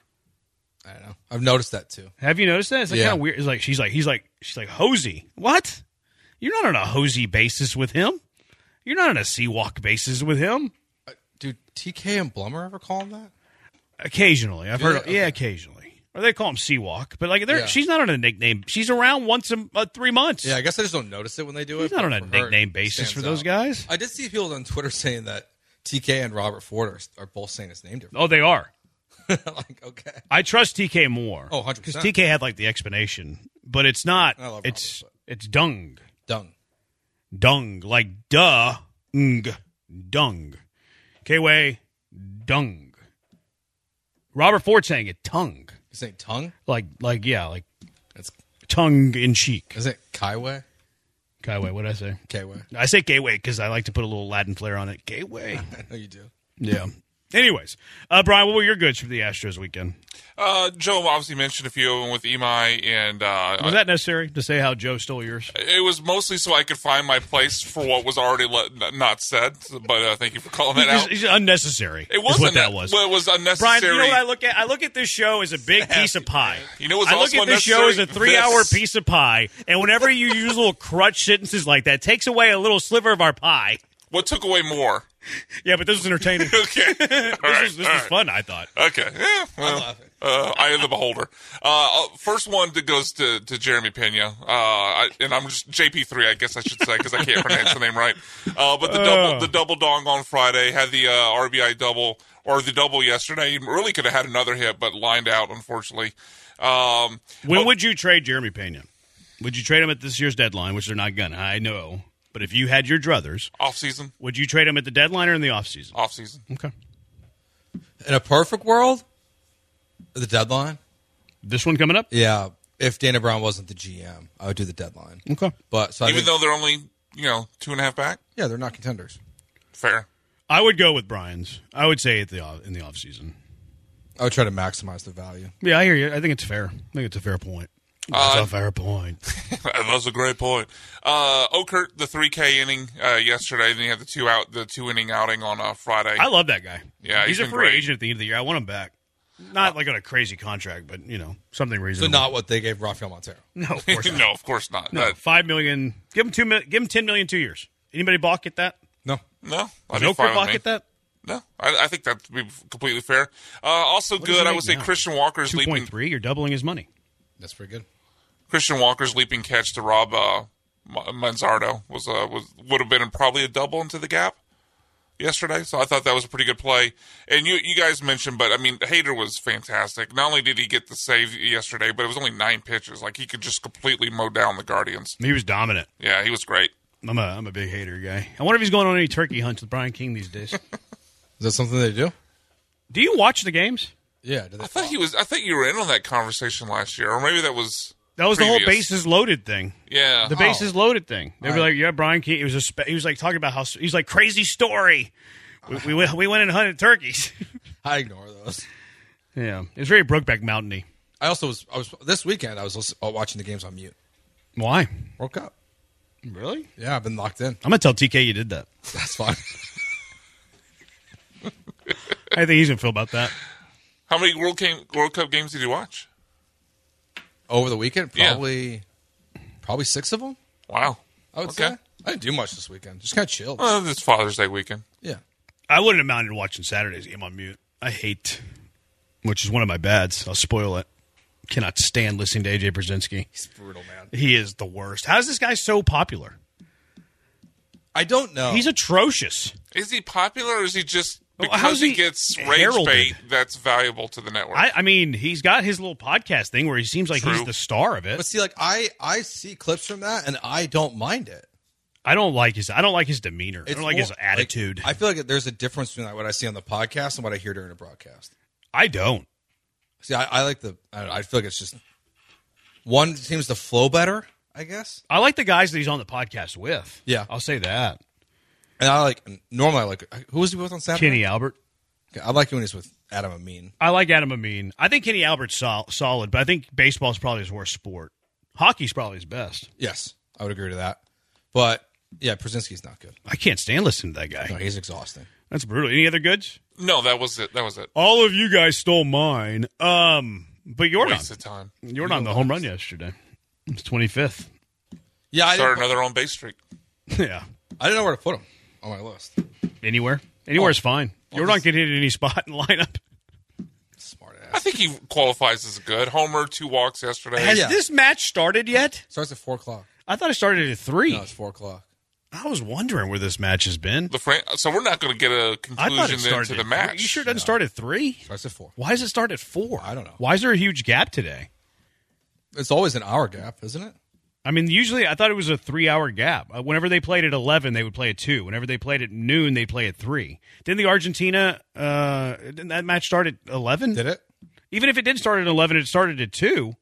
I don't know. I've noticed that too. Have you noticed that? It's like Yeah. kind of weird. It's like she's like he's like she's like Hosey. What? You're not on a Hosey basis with him. You're not on a Seawalk basis with him. Uh, do T K and Blummer ever call him that? Occasionally, I've Do heard. they? Yeah, Okay. occasionally, or they call him Seawalk. But like, they're Yeah. she's not on a nickname. She's around once a uh, three months. Yeah, I guess I just don't notice it when they do He's it. not but on a for her, nickname it basis for stands those out. guys. I did see people on Twitter saying that T K and Robert Ford are, are both saying his name different. Oh, they are. Like, okay. I trust T K more. Oh, one hundred because percent. T K had like the explanation, but it's not. I love It's Robert, it's dung. Dung. Dung, like duh, ng, dung. K-Way, dung. Robert Ford saying it tongue. You saying tongue? Like, like yeah, like It's tongue in cheek. is it Kaiway? K-Way, what'd I say? K-way. I say K-Way because I like to put a little Latin flair on it. K-Way. I know you do. Yeah. Anyways, uh, Brian, what were your goods for the Astros weekend? Uh, Joe obviously mentioned a few of them with Imai, and uh, Was that necessary to say how Joe stole yours? it was mostly so I could find my place for what was already le- not said. But uh, thank you for calling that It's, out. it's unnecessary. It is wasn't what that was. Well, it was Brian, unnecessary. you know what I look at? I look at this show as a big piece of pie. You know what's I look also at this show as a unnecessary? three-hour This. piece of pie, and whenever you use little crutch sentences like that, it takes away a little sliver of our pie. What took away more? Yeah, but this was entertaining. Okay, all this right, was, this all was right. fun, I thought. Okay, yeah, well, uh, eye of the beholder. Uh, first one that goes to, to Jeremy Pena, uh, I, and I'm just J P three, I guess I should say, because I can't pronounce the name right. Uh, but the double, the double dong on Friday had the uh, R B I double or the double yesterday. He really could have had another hit, but lined out unfortunately. Um, When oh, would you trade Jeremy Pena? Would you trade him at this year's deadline, which they're not gonna? I know, but if you had your druthers, off season? would you trade him at the deadline or in the offseason? Off season. Okay. In a perfect world, the deadline. This one coming up? Yeah, if Dana Brown wasn't the G M, I would do the deadline. Okay. But so I Even think, though they're only you know two and a half back. yeah, they're not contenders. Fair. I would go with Brian's. I would say at the off- in the offseason. I would try to maximize the value. Yeah, I hear you. I think it's fair. I think it's a fair point. That's Uh, a fair point. That's a great point. Uh, Okert, the three K inning uh, yesterday, then he had the two out, the two inning outing on uh, Friday. I love that guy. Yeah, he's, he's a been free great. agent at the end of the year. I want him back. Not like on a crazy contract, but you know something So reasonable. not what they gave Rafael Montero. no, of course not. no, of course not. No, That- five million. Give him two. mil- Give him ten million two years. Anybody balk at that? No. no, I'd No be fine with balk me. at that. No, I, I think that would be completely fair. Uh, also does good, he I make would say now? Christian Walker's Two leaping. point three. You're doubling his money. That's pretty good. Christian Walker's leaping catch to Rob uh, Ma- Manzardo was uh, was would have been probably a double into the gap. yesterday, so I thought that was a pretty good play. And you you guys mentioned, but I mean, Hader was fantastic. Not only did he get the save yesterday, but it was only nine pitches. Like, he could just completely mow down the Guardians. He was dominant. Yeah, he was great. I'm a I'm a big Hader guy. I wonder if he's going on any turkey hunts with Brian King these days. Is that something they do? Do you watch the games? Yeah. Do they I thought he was. I think you were in on that conversation last year, or maybe that was. That was previous. the whole bases loaded thing. Yeah, The bases loaded thing. They were Right. like, "Yeah, Brian King." It was a. Spe- he was like talking about how he's like crazy story. We, we went we went and hunted turkeys. I ignore those. Yeah, it was very Brokeback Mountain-y. I also was. I was this weekend. I was listen, uh, watching the games on mute. Why? World Cup. Really? Yeah, I've been locked in. I'm gonna tell T K you did that. That's fine. I think he's gonna feel about that. How many World, game, World Cup games did you watch? Over the weekend, Yeah. probably, probably six of them. Wow. I would Okay. say. I didn't do much this weekend. Just kind of chilled. Well, it's Father's Day weekend. Yeah. I wouldn't have minded watching Saturday's game on mute. I hate, which is one of my bads. I'll spoil it. Cannot stand listening to A J Brzezinski. He's brutal, man. He is the worst. How is this guy so popular? I don't know. He's atrocious. Is he popular, or is he just Well, because how's he, he gets rage heralded? bait that's valuable to the network? I, I mean, he's got his little podcast thing where he seems like he's True. the star of it. But see, like I, I see clips from that, and I don't mind it. I don't like his. I don't like his demeanor. I It's don't like more- his attitude. I feel like there's a difference between like, what I see on the podcast and what I hear during the broadcast. I don't. See, I, I like the. I, don't know, I feel like it's just one seems to flow better. I guess, I like the guys that he's on the podcast with. Yeah. I'll say that. and I like normally I like who was he with on Saturday? Kenny Albert. Okay, I like when he's with Adam Amin. I like Adam Amin. I think Kenny Albert's sol- solid, but I think baseball's probably his worst sport. Hockey's probably his best. Yes, I would agree to that. But yeah, Brzezinski's not good. I can't stand listening to that guy. No, he's exhausting. That's brutal. Any other goods? no, that was it. That was it. All of you guys stole mine. Um, but Jordan, Waste of time. Jordan on the home run yesterday. It's twenty-fifth. Yeah, I Start didn't, another on base streak. Yeah. I didn't know where to put him on my list. Anywhere. Anywhere's Oh. fine. Well, Jordan this- can hit any spot in the lineup. Smart I ass. think he qualifies as good. Homer, two walks yesterday. Has Yeah. this match started yet? Starts at four o'clock. I thought it started at three. No, it's four o'clock. I was wondering where this match has been. The Fran- so we're not going to get a I thought it conclusion then started to the at match. three. You sure it doesn't start at three? Starts at four. Why does it start at four? I don't know. Why is there a huge gap today? It's always an hour gap, isn't it? I mean, usually I thought it was a three-hour gap. Uh, whenever they played at eleven, they would play at two. Whenever they played at noon, they play at three. Didn't the Argentina uh, didn't that match start at eleven? Did it? Even if it did start at eleven, it started at two.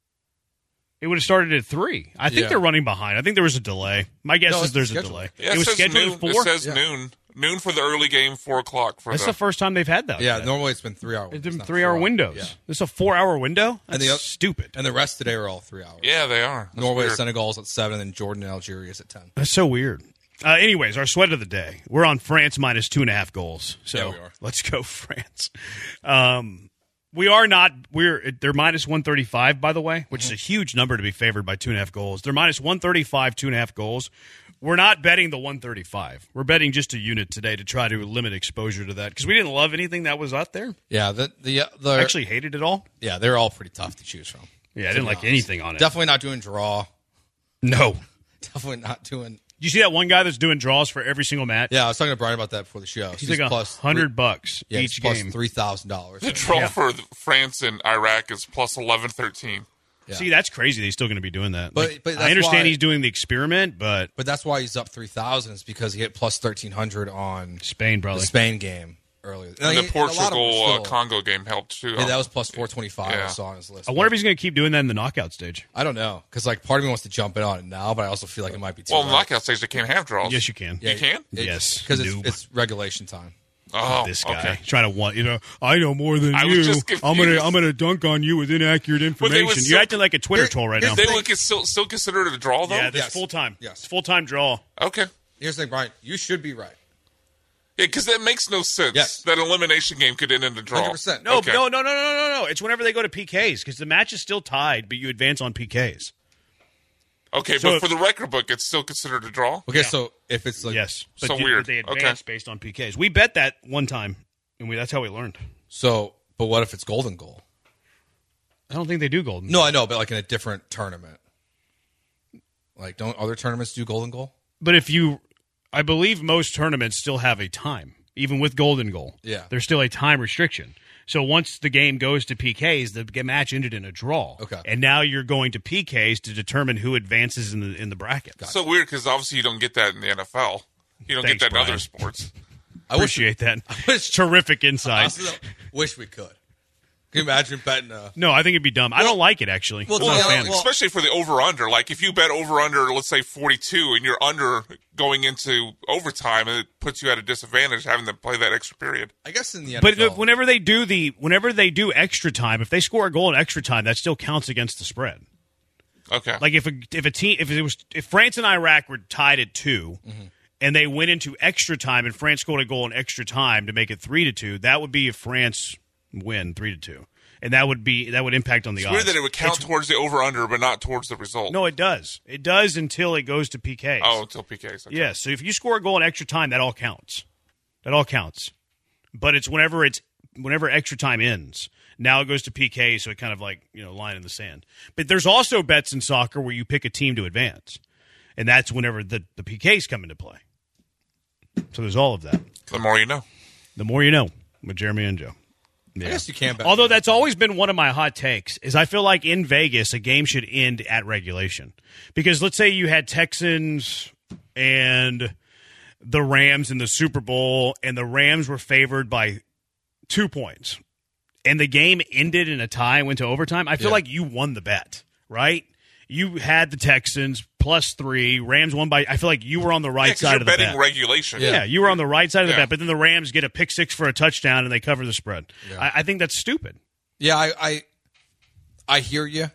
It would have started at three. I think Yeah. they're running behind. I think there was a delay. My guess No, is it's there's a scheduled. delay. Yeah, it was says scheduled noon. at four. It says Yeah. noon. Noon for the early game, four o'clock for That's the. the first time they've had that. Yeah, yet. normally it's been three hours. It's been not three-hour four hours. windows. Yeah. This is a four-hour window. That's And the oth- stupid. And the rest today are all three hours. yeah, they are. That's Norway, weird. Senegal's at seven, and Jordan and Algeria is at ten. That's so weird. Uh, anyways, our sweat of the day. We're on France minus two and a half goals. So Yeah, we are. let's go France. Um, we are not. We're they're minus one thirty five, by the way, which is a huge number to be favored by two and a half goals. They're minus one thirty five, two and a half goals. We're not betting the one thirty five. We're betting just a unit today to try to limit exposure to that because we didn't love anything that was out there. Yeah, the the, uh, the I actually hated it all. yeah, they're all pretty tough to choose from. Yeah, I to didn't be like honest. anything on it. Definitely not doing draw. No. Definitely not doing. You see that one guy that's doing draws for every single match? Yeah, I was talking to Brian about that before the show. He's like a plus hundred three- bucks yeah, each he's plus game. three thousand dollars. The draw Yeah. for the- France and Iraq is plus eleven thirteen. Yeah. See, that's crazy. That he's still going to be doing that. But- Like, but I that's understand why- he's doing the experiment, but But that's why he's up three thousand. Is because he hit plus thirteen hundred on Spain the probably. Spain game earlier. No, And he- the a lot of them Portugal were uh, still- Congo game helped too. Yeah, that was plus four twenty five. I Yeah. saw on his list. I wonder if he's going to keep doing that in the knockout stage. I don't know because like part of me wants to jump in on it now, but I also feel like it might be too. well, late. knockout stage they can't have draws. Yes, you can. You can? Yes, because it's, noob. it's regulation time. Oh, This guy okay. trying to want you know. I know more than I was you. just I'm gonna confused. I'm gonna dunk on you with inaccurate they information. was You're so- acting like a Twitter Here- troll right here's now. the They thing- would get still still considered a draw though. Yeah, that's Yes. full time. Yes. Full time draw. Okay. Here's the thing, Brian. You should be right. Yeah, because that makes no sense. Yes. That elimination game could end in a draw. Hundred percent. No, Okay. no, no, no, no, no, no. It's whenever they go to P Ks because the match is still tied, but you advance on P Ks. Okay, So but if- for the record book, it's still considered a draw. Okay, so if it's like Yes, but So you- weird. They Okay. advance based on P Ks. We bet that one time, and we, that's how we learned. so, but what if it's golden goal? I don't think they do golden. No, I know, but like in a different tournament. Like, don't other tournaments do golden goal? But if you, I believe most tournaments still have a time, even with Golden Goal. Yeah. There's still a time restriction. So once the game goes to P Ks, the match ended in a draw. Okay. And now you're going to P Ks to determine who advances in the in the bracket. It's so weird because obviously you don't get that in the N F L. You don't Thanks, get that Brian. in other sports. I wish, Appreciate that. I wish, Terrific I insight. also wish we could. Can you imagine betting a... No, I think it'd be dumb. I don't like it, actually. well, I'm not a well, fan. well, Especially for the over-under. Like, if you bet over-under, let's say forty-two, and you're under going into overtime, and it puts you at a disadvantage having to play that extra period. I guess in the N F L... But whenever they do the whenever they do extra time, if they score a goal in extra time, that still counts against the spread. Okay. Like if a if a team if it was if France and Iraq were tied at two, Mm-hmm. and they went into extra time, and France scored a goal in extra time to make it three to two, that would be a France win three to two, and that would be that would impact on the It's odds. weird that it would count It's- towards the over-under, but not towards the result. No, it does. It does until it goes to P Ks. Oh, until P Ks. Okay. Yeah, so if you score a goal in extra time, that all counts. That all counts. But it's whenever it's whenever extra time ends. Now it goes to P K, so it kind of like, you know, line in the sand. But there's also bets in soccer where you pick a team to advance. And that's whenever the, the P Ks come into play. So there's all of that. The more you know. The more you know with Jeremy and Joe. Yeah. I guess you can bet. Although that's always been one of my hot takes, is I feel like in Vegas a game should end at regulation. Because let's say you had Texans and the Rams in the Super Bowl, and the Rams were favored by two points, and the game ended in a tie and went to overtime. I feel Yeah. like you won the bet, right? You had the Texans plus three. Rams won by. I feel like you were on the right Yeah, 'cause side you're of the betting bet. regulation. Yeah, you were on the right side of the Yeah. bet, but then the Rams get a pick six for a touchdown and they cover the spread. Yeah. I, I think that's stupid. Yeah, I, I, I hear you.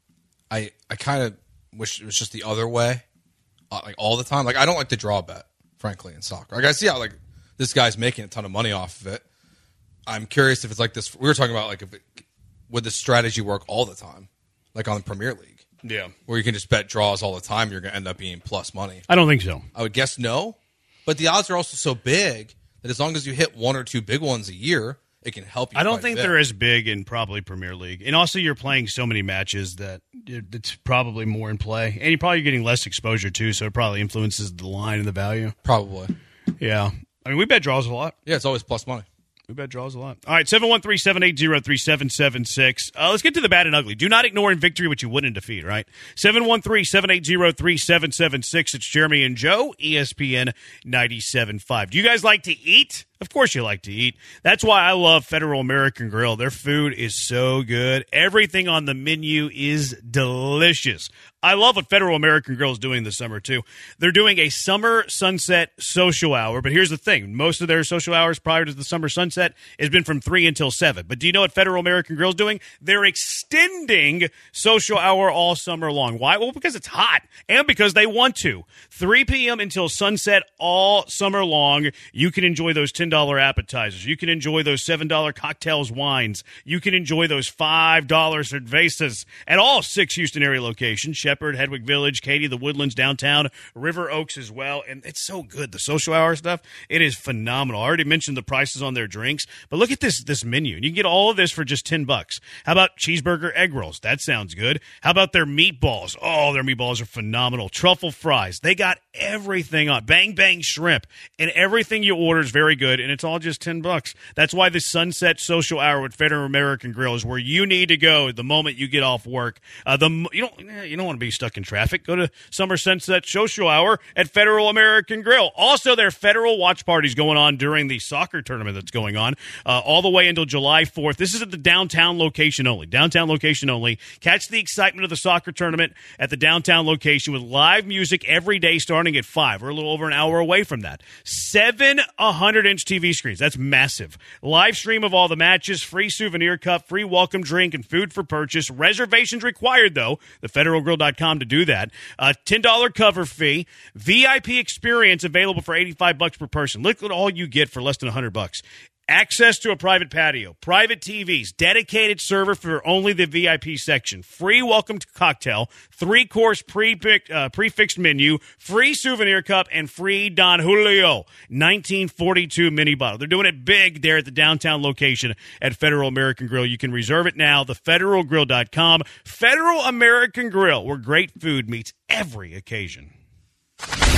I, I kind of wish it was just the other way, uh, like all the time. Like I don't like the draw bet, frankly, in soccer. Like I see how like this guy's making a ton of money off of it. I'm curious if it's like this. We were talking about like if it, would the strategy work all the time, like on the Premier League, Yeah, where you can just bet draws all the time. You're going to end up being plus money. I don't think so. I would guess no, but the odds are also so big that as long as you hit one or two big ones a year, it can help you. I don't quite a think bit. they're as big in probably Premier League, and also you're playing so many matches that it's probably more in play, and you're probably getting less exposure too, so it probably influences the line and the value. Probably. Yeah, I mean we bet draws a lot. Yeah, it's always plus money. We bet draws a lot. All right, seven one three, seven eight zero, three seven seven six. Uh, let's get to the bad and ugly. Do not ignore in victory what you win in defeat, right? seven one three, seven eight zero, three seven seven six. It's Jeremy and Joe, E S P N ninety-seven point five. Do you guys like to eat? Of course you like to eat. That's why I love Federal American Grill. Their food is so good. Everything on the menu is delicious. I love what Federal American Grill is doing this summer, too. They're doing a summer sunset social hour, but here's the thing. Most of their social hours prior to the summer sunset has been from three until seven. But do you know what Federal American Grill is doing? They're extending social hour all summer long. Why? Well, because it's hot and because they want to. three p.m. until sunset all summer long. You can enjoy those ten dollars appetizers. You can enjoy those seven dollars cocktails, wines. You can enjoy those five dollars cervezas at all six Houston area locations. Shepherd, Hedwig Village, Katy, the Woodlands, downtown, River Oaks as well. And it's so good. The social hour stuff, it is phenomenal. I already mentioned the prices on their drinks, but look at this this menu. You can get all of this for just ten bucks. How about cheeseburger egg rolls? That sounds good. How about their meatballs? Oh, their meatballs are phenomenal. Truffle fries. They got everything on. Bang Bang shrimp. And everything you order is very good, and it's all just ten bucks. That's why the Sunset Social Hour with Federal American Grill is where you need to go the moment you get off work. Uh, the you don't you don't want to be stuck in traffic. Go to Summer Sunset Social Hour at Federal American Grill. Also, there are federal watch parties going on during the soccer tournament that's going on uh, all the way until July fourth. This is at the downtown location only. Downtown location only. Catch the excitement of the soccer tournament at the downtown location with live music every day starting at five. We're a little over an hour away from that. Seven one hundred inch T V screens. That's massive. Live stream of all the matches, free souvenir cup, free welcome drink, and food for purchase. Reservations required, though. the federal grill dot com to do that. Uh, ten dollars cover fee. V I P experience available for eighty-five bucks per person. Look at all you get for less than one hundred bucks. Access to a private patio, private T Vs, dedicated server for only the V I P section, free welcome to cocktail, three-course pre-picked, uh, prefixed menu, free souvenir cup, and free Don Julio nineteen forty-two mini bottle. They're doing it big there at the downtown location at Federal American Grill. You can reserve it now, the federal grill dot com. Federal American Grill, where great food meets every occasion.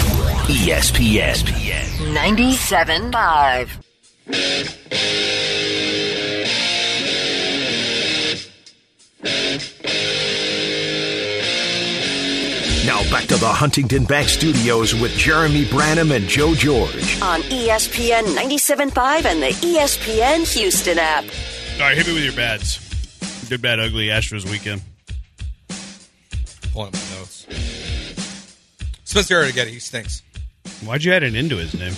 E S P N ninety-seven point five. Now back to the Huntington Bank Studios with Jeremy Branham and Joe George. On E S P N ninety-seven point five and the E S P N Houston app. All right, hit me with your bads. Good, bad, ugly Astros weekend. Pulling up my notes. Spencer Arrighetti, he stinks. Why'd you add an into his name?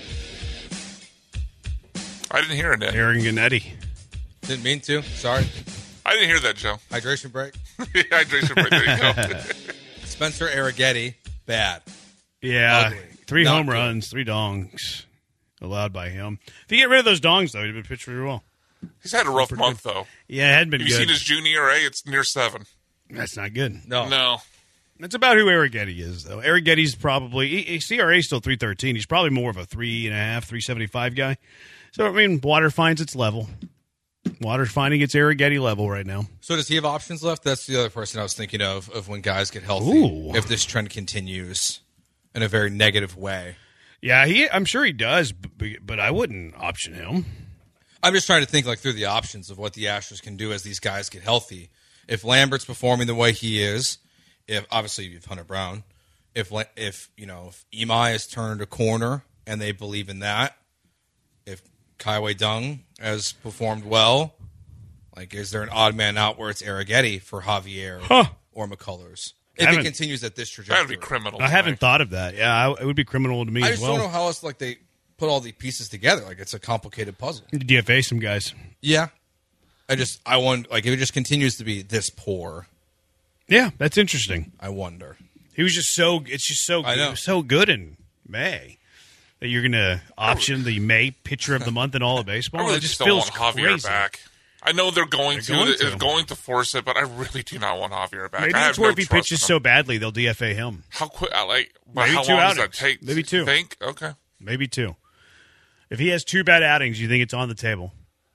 I didn't hear it. Aaron Gannetti. Didn't mean to. Sorry. I didn't hear that, Joe. Hydration break. Hydration break. There you go. Spencer Arrighetti, bad. Yeah, Ugly. three Not home good. runs, three dongs allowed by him. If you get rid of those dongs, though, he'd been pitched pretty well. He's had a rough month, though. Yeah, it hadn't been Have you good. seen his June E R A? It's near seven. That's not good. No. No. That's about who Arrighetti is, though. Arrighetti's probably he, he, C R A is still three thirteen. He's probably more of a three and a half, three seventy five guy. So I mean, water finds its level. Water's finding its Arrighetti level right now. So does he have options left? That's the other person I was thinking of, of when guys get healthy. Ooh. If this trend continues in a very negative way. Yeah, he. I'm sure he does, but, but I wouldn't option him. I'm just trying to think like through the options of what the Astros can do as these guys get healthy. If Lambert's performing the way he is, if obviously you have Hunter Brown, if if you know if Imai has turned a corner and they believe in that, if Kaiwei Dung has performed well, like is there an odd man out where it's Arrighetti for Javier Huh. or McCullers? I If it haven't- continues at this That trajectory, would be criminal. I to haven't me. thought of that. Yeah, I, it would be criminal to me I as just well. don't know how else like they put all the pieces together. Like it's a complicated puzzle. D F A some guys. Yeah, I just I wonder like if it just continues to be this poor. Yeah, that's interesting. I wonder. He was just so. It's just so. I know. He was so good in May that you're going to option the May pitcher of the month in all of baseball. I really it just just don't feels want Javier crazy. back. I know they're going They're to. going They're to. going to force it, but I really do not want Javier back. Maybe I have it's where no if he trust pitches in so him. badly, they'll D F A him. How quick? I like. But Maybe how two long does that outings. take? Maybe two. You think? Okay. Maybe two. If he has two bad outings, you think it's on the table?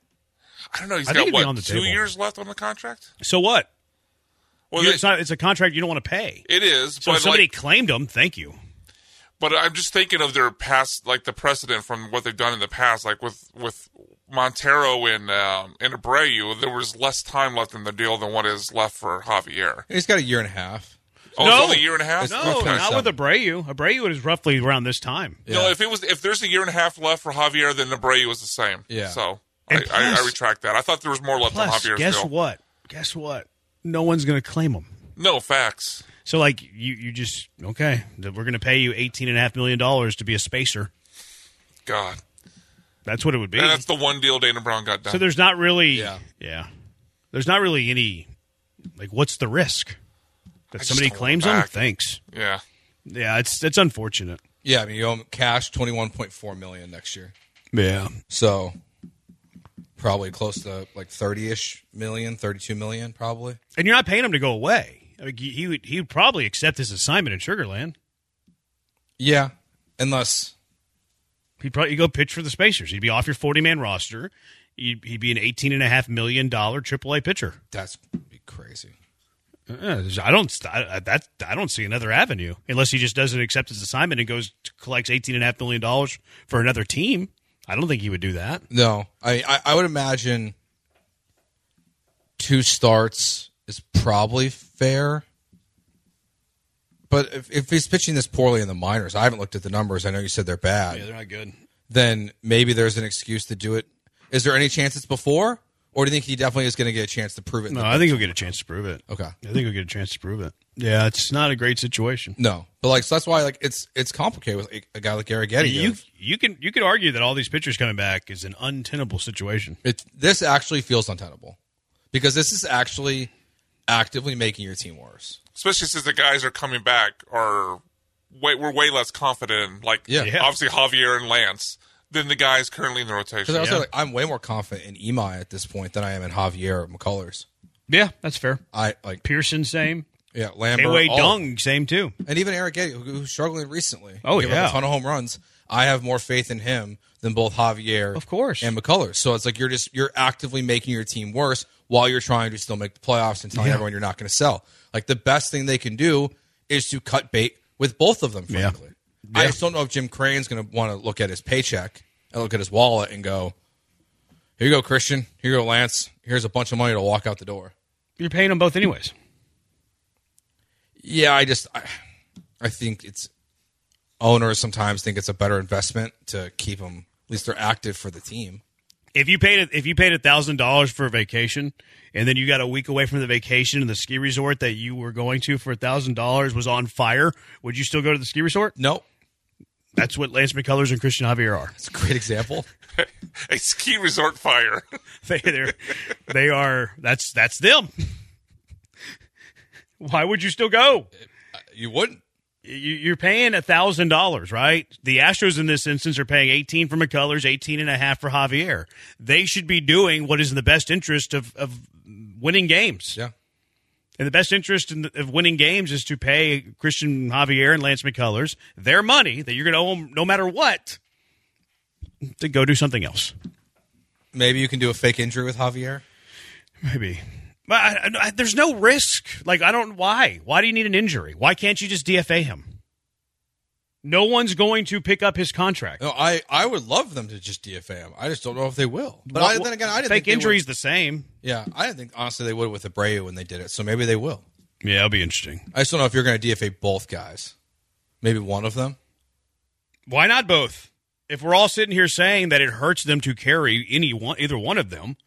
I don't know. He's I think got it'd be what on the two table. years left on the contract. So what? Well, You- they- it's not. It's a contract you don't want to pay. it is. So but if somebody like, claimed him, thank you. But I'm just thinking of their past, like the precedent from what they've done in the past, like with with Montero and um, and Abreu. There was less time left in the deal than what is left for Javier. He's got a year and a half. Oh, No. it's only a year and a half. It's No, Okay. not with Abreu. Abreu is roughly around this time. No, Yeah. if it was, if there's a year and a half left for Javier, then Abreu was the same. Yeah. So I, And I, I plus- retract that. I thought there was more left on Plus, Javier's guess deal. what? Guess what? No one's going to claim him. No facts. So, like, you, you just, okay, th- we're going to pay you eighteen point five million dollars to be a spacer. God, That's what it would be. and that's the one deal Dana Brown got done. So there's not really, Yeah. yeah. There's not really any, like, what's the risk? That I just somebody don't want claims him him? back. Thanks. yeah. Yeah, it's it's unfortunate. Yeah, I mean you owe him cash twenty one point four million next year. Yeah. So probably close to like thirty ish million, thirty two million probably. And you're not paying him to go away. I mean, he, he would he would probably accept his assignment in Sugarland. Yeah. Unless He'd probably go pitch for the Spacers. He'd be off your forty-man roster. He'd, he'd be an eighteen point five million dollars triple A pitcher. that's be crazy. Uh, I don't I, that I don't see another avenue unless he just doesn't accept his assignment and goes to, collects eighteen and a half million dollars for another team. I don't think he would do that. No. I, I I would imagine two starts is probably fair. But if, if he's pitching this poorly in the minors, I haven't looked at the numbers. I know you said they're bad. Yeah, they're not good. Then maybe there's an excuse to do it. Is there any chance it's before? Or do you think he definitely is going to get a chance to prove it? in No, the I think he'll get a chance to prove it. Okay. I think he'll get a chance to prove it. Yeah, it's not a great situation. No, but like so that's why like it's it's complicated with a, a guy like Arrighetti. You of- you can you could argue that all these pitchers coming back is an untenable situation. It this actually feels untenable because this is actually actively making your team worse. Especially since the guys are coming back are way we're way less confident in, like Yeah. Yeah. obviously Javier and Lance than the guys currently in the rotation. Because I was Yeah. like, I'm way more confident in Imai at this point than I am in Javier or McCullers. Yeah, that's fair. I like Pearson, same. yeah, Lambert, Kaiwei all- Dung, same too. and even Arrighetti, who, who's struggling recently. Oh, Giving yeah. up a ton of home runs. I have more faith in him than both Javier, Of course. and McCullers. So it's like you're just you're actively making your team worse while you're trying to still make the playoffs and telling Yeah. everyone you're not going to sell. Like the best thing they can do is to cut bait with both of them. Frankly, I just don't know if Jim Crane's going to want to look at his paycheck and look at his wallet and go, here you go, Christian. Here you go, Lance. Here's a bunch of money to walk out the door. You're paying them both anyways. Yeah, I just I, I think it's owners sometimes think it's a better investment to keep them, at least they're active for the team. If you paid if you paid a thousand dollars for a vacation, and then you got a week away from the vacation, and the ski resort that you were going to for a thousand dollars was on fire, would you still go to the ski resort? No. That's what Lance McCullers and Christian Javier are. It's a great example. A ski resort fire. they they're, they are. That's that's them. Why would you still go? You wouldn't. You're paying a thousand dollars, right? The Astros in this instance are paying eighteen for McCullers, eighteen and a half for Javier. They should be doing what is in the best interest of, of winning games. Yeah. And the best interest in the, of winning games is to pay Christian Javier and Lance McCullers their money that you're going to owe them no matter what to go do something else. Maybe you can do a fake injury with Javier. Maybe. But I, I, there's no risk. Like, I don't, why? Why do you need an injury? Why can't you just D F A him? No one's going to pick up his contract. No, I, I would love them to just D F A him. I just don't know if they will. But well, I, then again, I didn't fake think injury's the same. Yeah, I didn't think, honestly, they would with Abreu when they did it. So maybe they will. Yeah, it'll be interesting. I just don't know if you're going to D F A both guys. Maybe one of them. Why not both? If we're all sitting here saying that it hurts them to carry any one, either one of them,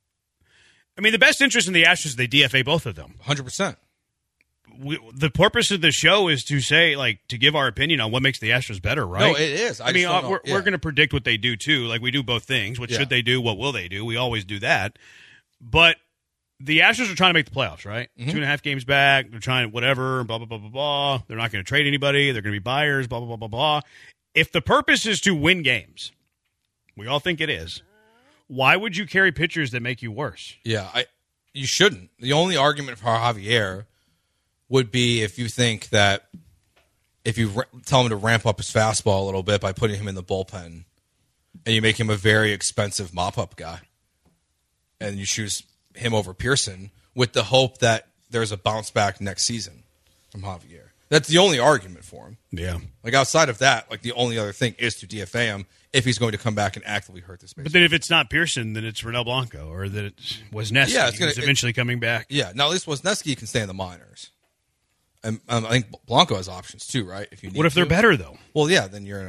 I mean, the best interest in the Astros is they D F A both of them. one hundred percent. We, the purpose of the show is to say, like, to give our opinion on what makes the Astros better, right? No, it is. I, I mean, just don't uh, know. we're, Yeah. we're going to predict what they do, too. Like, we do both things. What Yeah. should they do? What will they do? We always do that. But the Astros are trying to make the playoffs, right? Mm-hmm. Two and a half games back. They're trying whatever, blah, blah, blah, blah, blah. They're not going to trade anybody. They're going to be buyers, blah, blah, blah, blah, blah. If the purpose is to win games, we all think it is, why would you carry pitchers that make you worse? Yeah, I you shouldn't. The only argument for Javier would be if you think that if you r- tell him to ramp up his fastball a little bit by putting him in the bullpen and you make him a very expensive mop-up guy and you choose him over Pearson with the hope that there's a bounce back next season from Javier. That's the only argument for him. Yeah. Like outside of that, like the only other thing is to D F A him if he's going to come back and actively hurt this base. But then if it's not Pearson, then it's Renel Blanco or that it was Wisniewski Yeah, it's gonna- who's eventually coming back. Yeah, now at least Wisniewski can stay in the minors. And um, I think Blanco has options too, right? If you need What if they're to. better, though? Well, yeah, then you're in a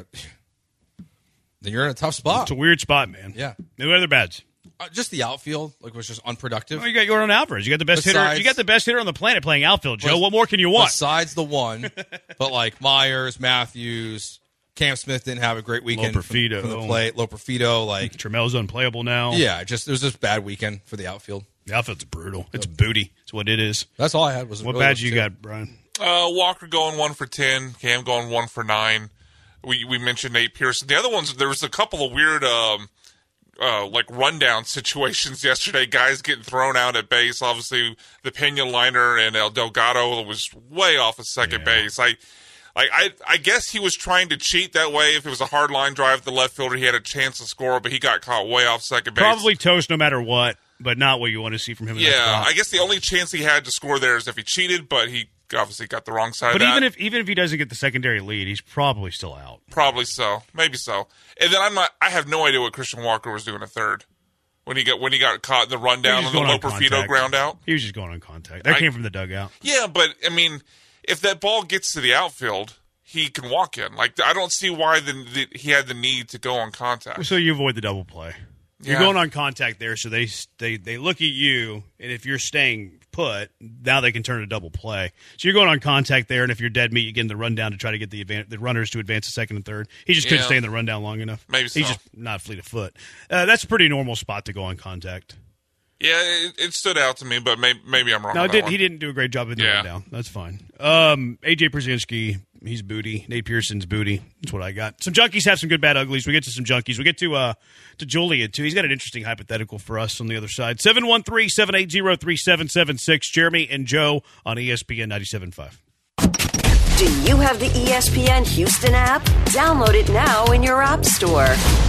then you're in a tough spot. It's a weird spot, man. Yeah. No other bats. Uh, just the outfield, like was just unproductive. Oh, you got Yordan Alvarez. You got the best hitter. Besides- You got the best hitter on the planet playing outfield, Joe. Bes- What more can you want? Besides the one, but like Myers, Matthews, Cam Smith didn't have a great weekend from, Loperfido. from the plate. Loperfido, like Tramel's unplayable now. yeah, just it was just a bad weekend for the outfield. The outfield's brutal. It's booty. It's what it is. That's all I had. Was What really badge those you two. got, Brian? Uh, Walker going one for ten. Cam going one for nine. We we mentioned Nate Pearson. The other ones, there was a couple of weird, um, uh, like rundown situations yesterday. Guys getting thrown out at base. Obviously, the Pena liner and El Delgado was way off of second Yeah. base. I, I, I, I guess he was trying to cheat that way. If it was a hard line drive to the left fielder, he had a chance to score, but he got caught way off second base. Probably toast no matter what, but not what you want to see from him. In that Yeah, spot. I guess the only chance he had to score there is if he cheated, but he obviously got the wrong side But of that. even if even if he doesn't get the secondary lead, he's probably still out. Probably so, maybe so. And then I'm not. I have no idea what Christian Walker was doing at third when he got when he got caught in the rundown He on was the just going on Loperfido contact. ground out. He was just going on contact. That I- came from the dugout. Yeah, but I mean, if that ball gets to the outfield, he can walk in. Like I don't see why the, the, he had the need to go on contact. So you avoid the double play. You're Yeah. going on contact there, so they they they look at you, and if you're staying put, now they can turn a double play. So you're going on contact there, and if you're dead meat, you get in the rundown to try to get the advan- the runners to advance to second and third. He just couldn't Yeah. stay in the rundown long enough. Maybe so. He's just not fleet of foot. Uh, that's a pretty normal spot to go on contact. Yeah, it, it stood out to me, but maybe, maybe I'm wrong. No, on it that did, one. he didn't do a great job in the Yeah. rundown. That's fine. Um, A J Pierzynski, he's booty. Nate Pearson's booty. That's what I got. Some junkies have some good, bad, uglies. We get to some junkies. We get to uh, to Julia, too. He's got an interesting hypothetical for us on the other side. seven one three, seven eight zero, three seven seven six. Jeremy and Joe on E S P N ninety-seven point five. Do you have the E S P N Houston app? Download it now in your app store.